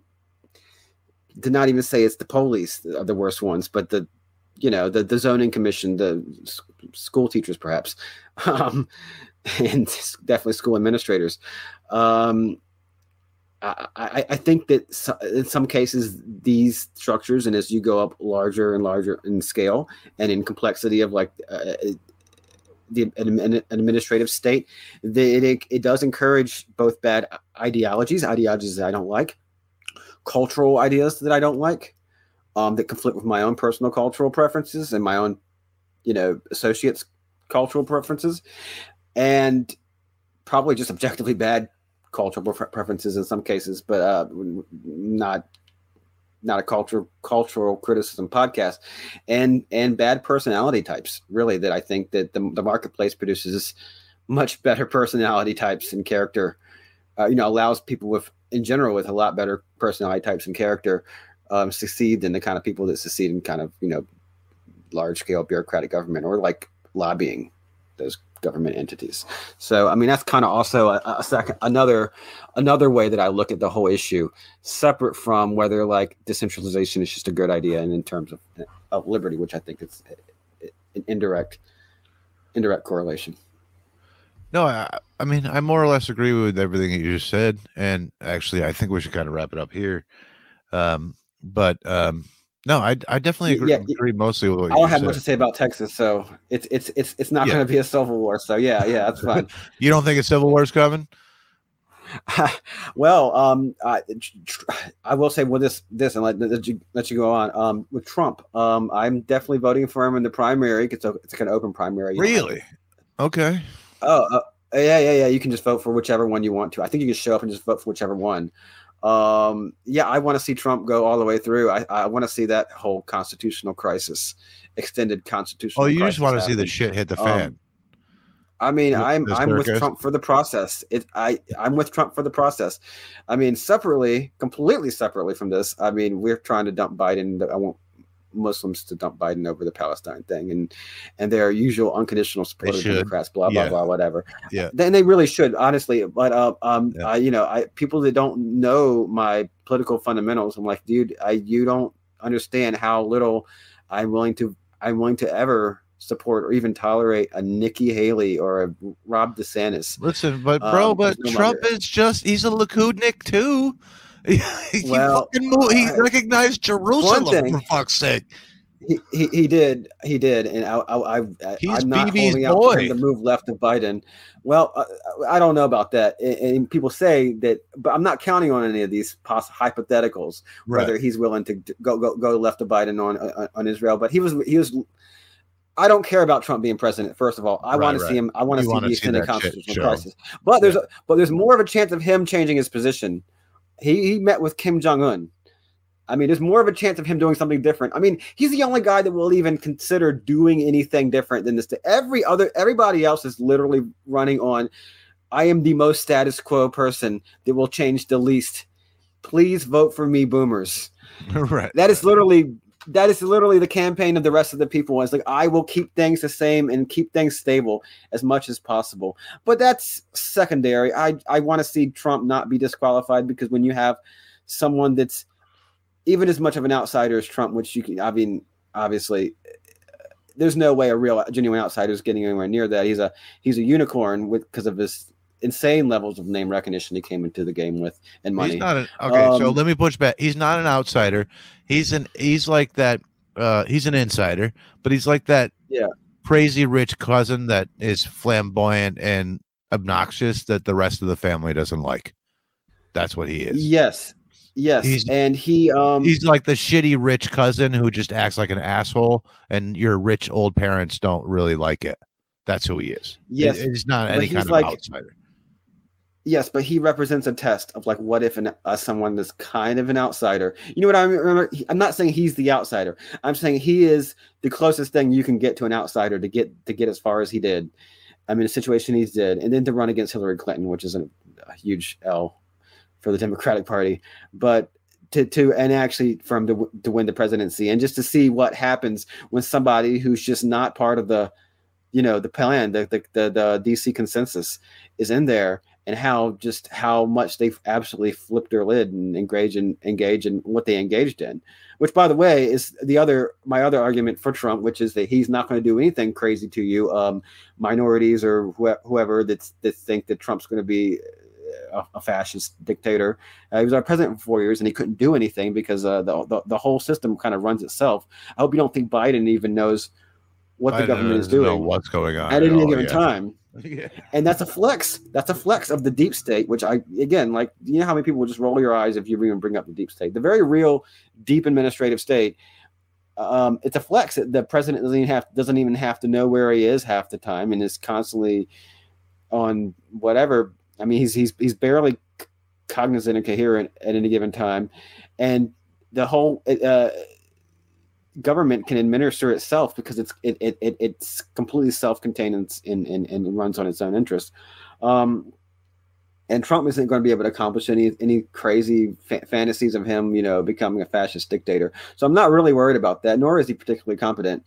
S1: to not even say it's the police are the worst ones, but the, you know, the, the zoning commission, the school teachers, perhaps, um, and definitely school administrators. Um, I, I, I think that so, in some cases, these structures, and as you go up larger and larger in scale and in complexity of like uh, the an, an administrative state, the, it, it does encourage both bad ideologies, ideologies that I don't like, cultural ideas that I don't like, Um, that conflict with my own personal cultural preferences and my own, you know, associates' cultural preferences, and probably just objectively bad cultural pre- preferences in some cases, but uh, not not a culture cultural criticism podcast, and and bad personality types. Really, that I think that the, the marketplace produces much better personality types and character. Uh, you know, allows people with, in general, with a lot better personality types and character. Um, succeed than the kind of people that succeed in kind of, you know, large scale bureaucratic government or like lobbying those government entities. So, I mean, that's kind of also a, a second, another, another way that I look at the whole issue, separate from whether like decentralization is just a good idea, and in terms of, of liberty, which I think is an indirect, indirect correlation.
S5: No, I, I mean, I more or less agree with everything that you just said. And actually, I think we should kind of wrap it up here. Um, But um, no, I I definitely agree,
S1: yeah,
S5: agree mostly with what you
S1: I don't have
S5: said.
S1: much to say about Texas, so it's it's it's it's not
S5: Yeah.
S1: going to be a civil war. So yeah, yeah, that's fine.
S5: You don't think a civil war is coming?
S1: Well, um, I, I will say with this this and let, let you let you go on. Um, with Trump, um, I'm definitely voting for him in the primary. It's a it's like an open primary. You
S5: Really?
S1: know.
S5: Okay.
S1: Oh, uh, yeah, yeah, yeah. You can just vote for whichever one you want to. I think you can show up and just vote for whichever one. Um, yeah, I want to see Trump go all the way through. I, I want to see that whole constitutional crisis, extended constitutional.
S5: Oh, you
S1: crisis
S5: just want to see
S1: happen.
S5: the shit hit the fan.
S1: Um, I mean,
S5: The-
S1: I'm
S5: the
S1: I'm with
S5: circus.
S1: Trump for the process. It I I'm with Trump for the process. I mean, separately, completely separately from this. I mean, we're trying to dump Biden. I want Muslims to dump Biden over the Palestine thing, and and their usual unconditional support
S5: They
S1: of
S5: should.
S1: Democrats. Blah blah
S5: Yeah.
S1: blah, whatever.
S5: Yeah.
S1: Then they really should, honestly. But uh, um,
S5: Yeah.
S1: I, you know, I people that don't know my political fundamentals, I'm like, dude, I you don't understand how little I'm willing to I'm willing to ever support or even tolerate a Nikki Haley or a Rob DeSantis.
S5: Listen, but bro,
S1: Um,
S5: but
S1: there's no
S5: Trump
S1: longer-
S5: is just, he's a Likudnik too. he
S1: Well,
S5: fucking moved, he
S1: I-
S5: recognized Jerusalem,
S1: thing-
S5: for fuck's sake.
S1: He, he he did he did, and I I, I
S5: He's
S1: I'm not
S5: B B's
S1: holding out for
S5: boy.
S1: him to move left of Biden. Well, uh, I don't know about that, and, and people say that, but I'm not counting on any of these poss- hypotheticals. Whether he's willing to d- go go go left of Biden on on, on Israel, but he was he was. I don't care about Trump being president. First of all, I
S5: Right,
S1: want to
S5: right.
S1: see him. I want to
S5: You
S1: see
S5: wanna
S1: the
S5: see
S1: extended
S5: that shit
S1: constitutional
S5: show.
S1: crisis. But there's a, but there's more of a chance of him changing his position. He he met with Kim Jong Un. I mean, there's more of a chance of him doing something different. I mean, he's the only guy that will even consider doing anything different than this. Every other, everybody else is literally running on, I am the most status quo person that will change the least. Please vote for me, boomers.
S5: Right.
S1: That is literally, that is literally the campaign of the rest of the people. It's like, I will keep things the same and keep things stable as much as possible. But that's secondary. I, I want to see Trump not be disqualified, because when you have someone that's even as much of an outsider as Trump, which you can, I mean, obviously, there's no way a real, genuine outsider is getting anywhere near that. He's a he's a unicorn with because of his insane levels of name recognition he came into the game with and money.
S5: He's not an, okay.
S1: Um,
S5: so let me push back. He's not an outsider. He's an he's like that. Uh, he's an insider, but he's like that.
S1: Yeah.
S5: Crazy rich cousin that is flamboyant and obnoxious that the rest of the family doesn't like. That's what he is.
S1: Yes. Yes.
S5: He's,
S1: and he um
S5: he's like the shitty rich cousin who just acts like an asshole, and your rich old parents don't really like it. That's who he is.
S1: Yes.
S5: It, he's not
S1: but
S5: any
S1: he's
S5: kind
S1: like,
S5: of outsider.
S1: Yes, but he represents a test of like, what if an, uh, someone that's kind of an outsider? You know what I remember? I'm not saying he's the outsider. I'm saying he is the closest thing you can get to an outsider to get to get as far as he did. I mean, a situation he's did, and then to run against Hillary Clinton, which is a, a huge L for the Democratic Party, but to to and actually for him to to win the presidency, and just to see what happens when somebody who's just not part of the, you know, the plan, the the the, the D C consensus is in there. And how just how much they've absolutely flipped their lid and engage in engage in what they engaged in, which, by the way, is the other my other argument for Trump, which is that he's not going to do anything crazy to you, um, minorities or wh- whoever that's that think that Trump's going to be a, a fascist dictator. Uh, he was our president for four years and he couldn't do anything because uh, the, the the whole system kind of runs itself. I hope you don't think Biden even knows what the
S5: Biden
S1: government is
S5: doesn't know
S1: doing,
S5: what's going on
S1: at
S5: at
S1: any
S5: all,
S1: given
S5: yeah.
S1: time.
S5: Yeah.
S1: And that's a flex. That's a flex of the deep state, which I, again, like, you know how many people will just roll your eyes if you even bring up the deep state, the very real deep administrative state. Um, it's a flex. The president doesn't even have, doesn't even have to know where he is half the time and is constantly on whatever. I mean, he's, he's, he's barely cognizant and coherent at any given time. And the whole, uh, government can administer itself because it's it, it, it it's completely self-contained and, and, and runs on its own interest. Um, and Trump isn't going to be able to accomplish any any crazy fa- fantasies of him, you know, becoming a fascist dictator. So I'm not really worried about that, nor is he particularly competent.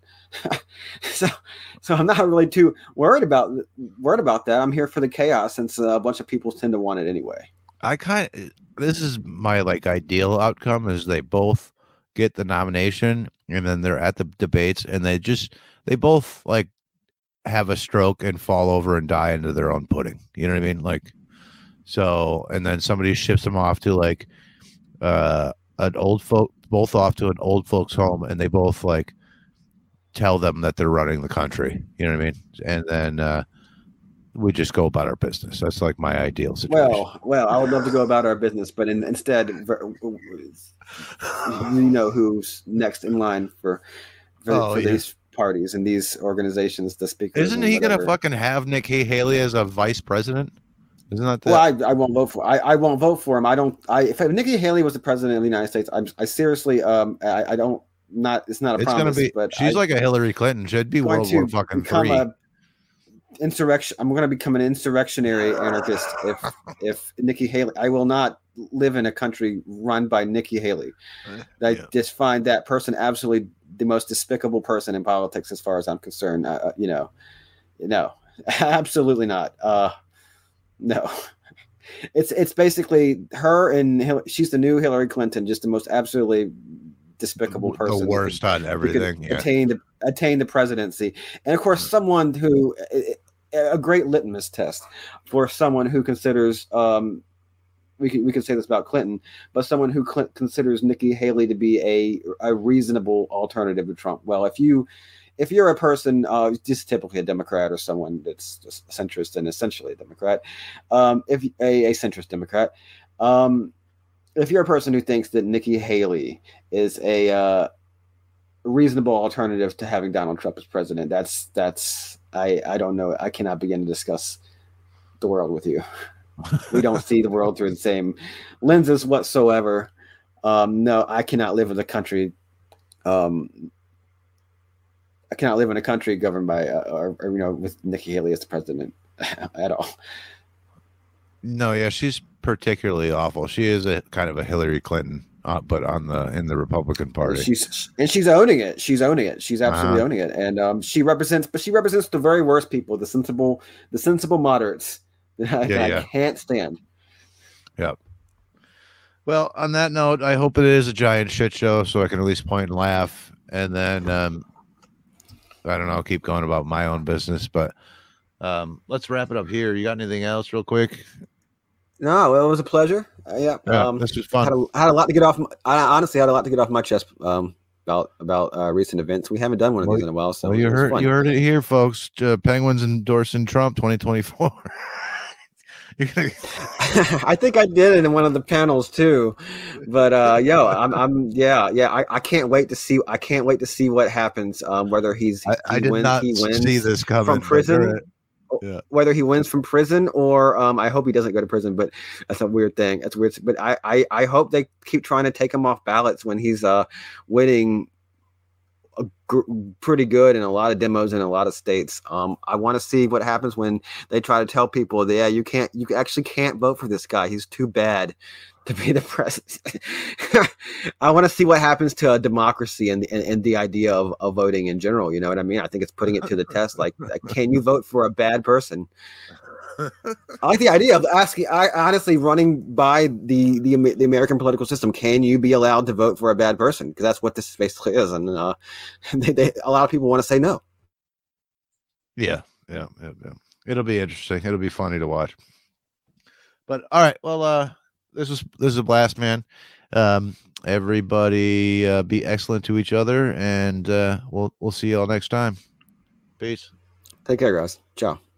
S1: so so I'm not really too worried about worried about that. I'm here for the chaos, since a bunch of people tend to want it anyway.
S5: I kind of, this is my like ideal outcome is they both get the nomination and then they're at the debates and they just they both like have a stroke and fall over and die into their own pudding. You know what I mean? Like, so, and then somebody ships them off to like uh an old folk both off to an old folks home and they both like tell them that they're running the country. You know what I mean? And then uh we just go about our business. That's like my ideal situation.
S1: Well, well, I would love to go about our business, but in, instead, you know who's next in line for for,
S5: oh,
S1: for
S5: yeah.
S1: these parties and these organizations, the speakers.
S5: Isn't he going to fucking have Nikki Haley as a vice president? Isn't that? The-
S1: well, I, I won't vote for. I, I won't vote for him. I don't. I if Nikki Haley was the president of the United States, I'm, I seriously, um, I, I don't. Not. It's not a
S5: it's
S1: promise.
S5: Gonna be.
S1: But
S5: she's
S1: I,
S5: like a Hillary Clinton. Should be World War fucking three.
S1: A, Insurrection. I'm going to become an insurrectionary anarchist if if Nikki Haley. I will not live in a country run by Nikki Haley. I yeah. just find that person absolutely the most despicable person in politics, as far as I'm concerned. Uh, you know, no, absolutely not. Uh, no, it's it's basically her and Hillary, she's the new Hillary Clinton, just the most absolutely despicable person,
S5: the worst
S1: could,
S5: on everything. Yeah.
S1: Attain the attain the presidency, and of course, someone who. A great litmus test for someone who considers um, we can we can say this about Clinton, but someone who cl- considers Nikki Haley to be a a reasonable alternative to Trump. Well, if you if you're a person uh, just typically a Democrat or someone that's just centrist and essentially a Democrat, um, if a, a centrist Democrat, um, if you're a person who thinks that Nikki Haley is a uh, reasonable alternative to having Donald Trump as president, that's that's. I, I don't know. I cannot begin to discuss the world with you. We don't see the world through the same lenses whatsoever. Um, no, I cannot live in a country. Um, I cannot live in a country governed by, uh, or, or you know, with Nikki Haley as the president at all.
S5: No, yeah, she's particularly awful. She is a kind of a Hillary Clinton. Uh, but on the in the Republican Party,
S1: she's and she's owning it. She's owning it. She's absolutely uh-huh. owning it, and um, she represents. But she represents the very worst people, the sensible, the sensible moderates that I,
S5: yeah,
S1: I
S5: yeah.
S1: can't stand.
S5: Yep. Well, on that note, I hope it is a giant shit show so I can at least point and laugh. And then, um, I don't know, I'll keep going about my own business. But um, let's wrap it up here. You got anything else real quick?
S1: No, well, it was a pleasure. Uh, yeah,
S5: Yeah,
S1: um,
S5: this was fun.
S1: Had a, had a lot to get off. My, I honestly had a lot to get off my chest um, about about uh, recent events. We haven't done one of
S5: Well,
S1: these in a while, so
S5: well, you
S1: it was
S5: heard
S1: fun.
S5: you heard it here, folks. Uh, Penguins endorsing Trump twenty twenty-four. You're gonna...
S1: I think I did it in one of the panels too, but uh, yo, I'm, I'm, yeah, yeah. I, I can't wait to see. I can't wait to see what happens. Um, whether he's,
S5: I,
S1: he
S5: I did
S1: wins,
S5: not
S1: he wins
S5: see this coming
S1: from prison.
S5: Yeah.
S1: Whether he wins from prison or um, I hope he doesn't go to prison, but that's a weird thing. That's weird. But I, I, I hope they keep trying to take him off ballots when he's uh, winning a gr- pretty good in a lot of demos in a lot of states. Um, I want to see what happens when they try to tell people that, yeah, you can't, you actually can't vote for this guy. He's too bad to be the president. I want to see what happens to uh, democracy and, and and the idea of, of voting in general. You know what I mean? I think it's putting it to the test. Like, like can you vote for a bad person? I like the idea of asking. I honestly running by the, the the American political system. Can you be allowed to vote for a bad person? Because that's what this basically is, and uh, they, they, a lot of people want to say no.
S5: Yeah, yeah, yeah, yeah. It'll be interesting. It'll be funny to watch. But all right, well, uh, this was this is a blast, man. Um, everybody, uh, be excellent to each other, and uh, we'll we'll see y'all next time. Peace.
S1: Take care, guys. Ciao.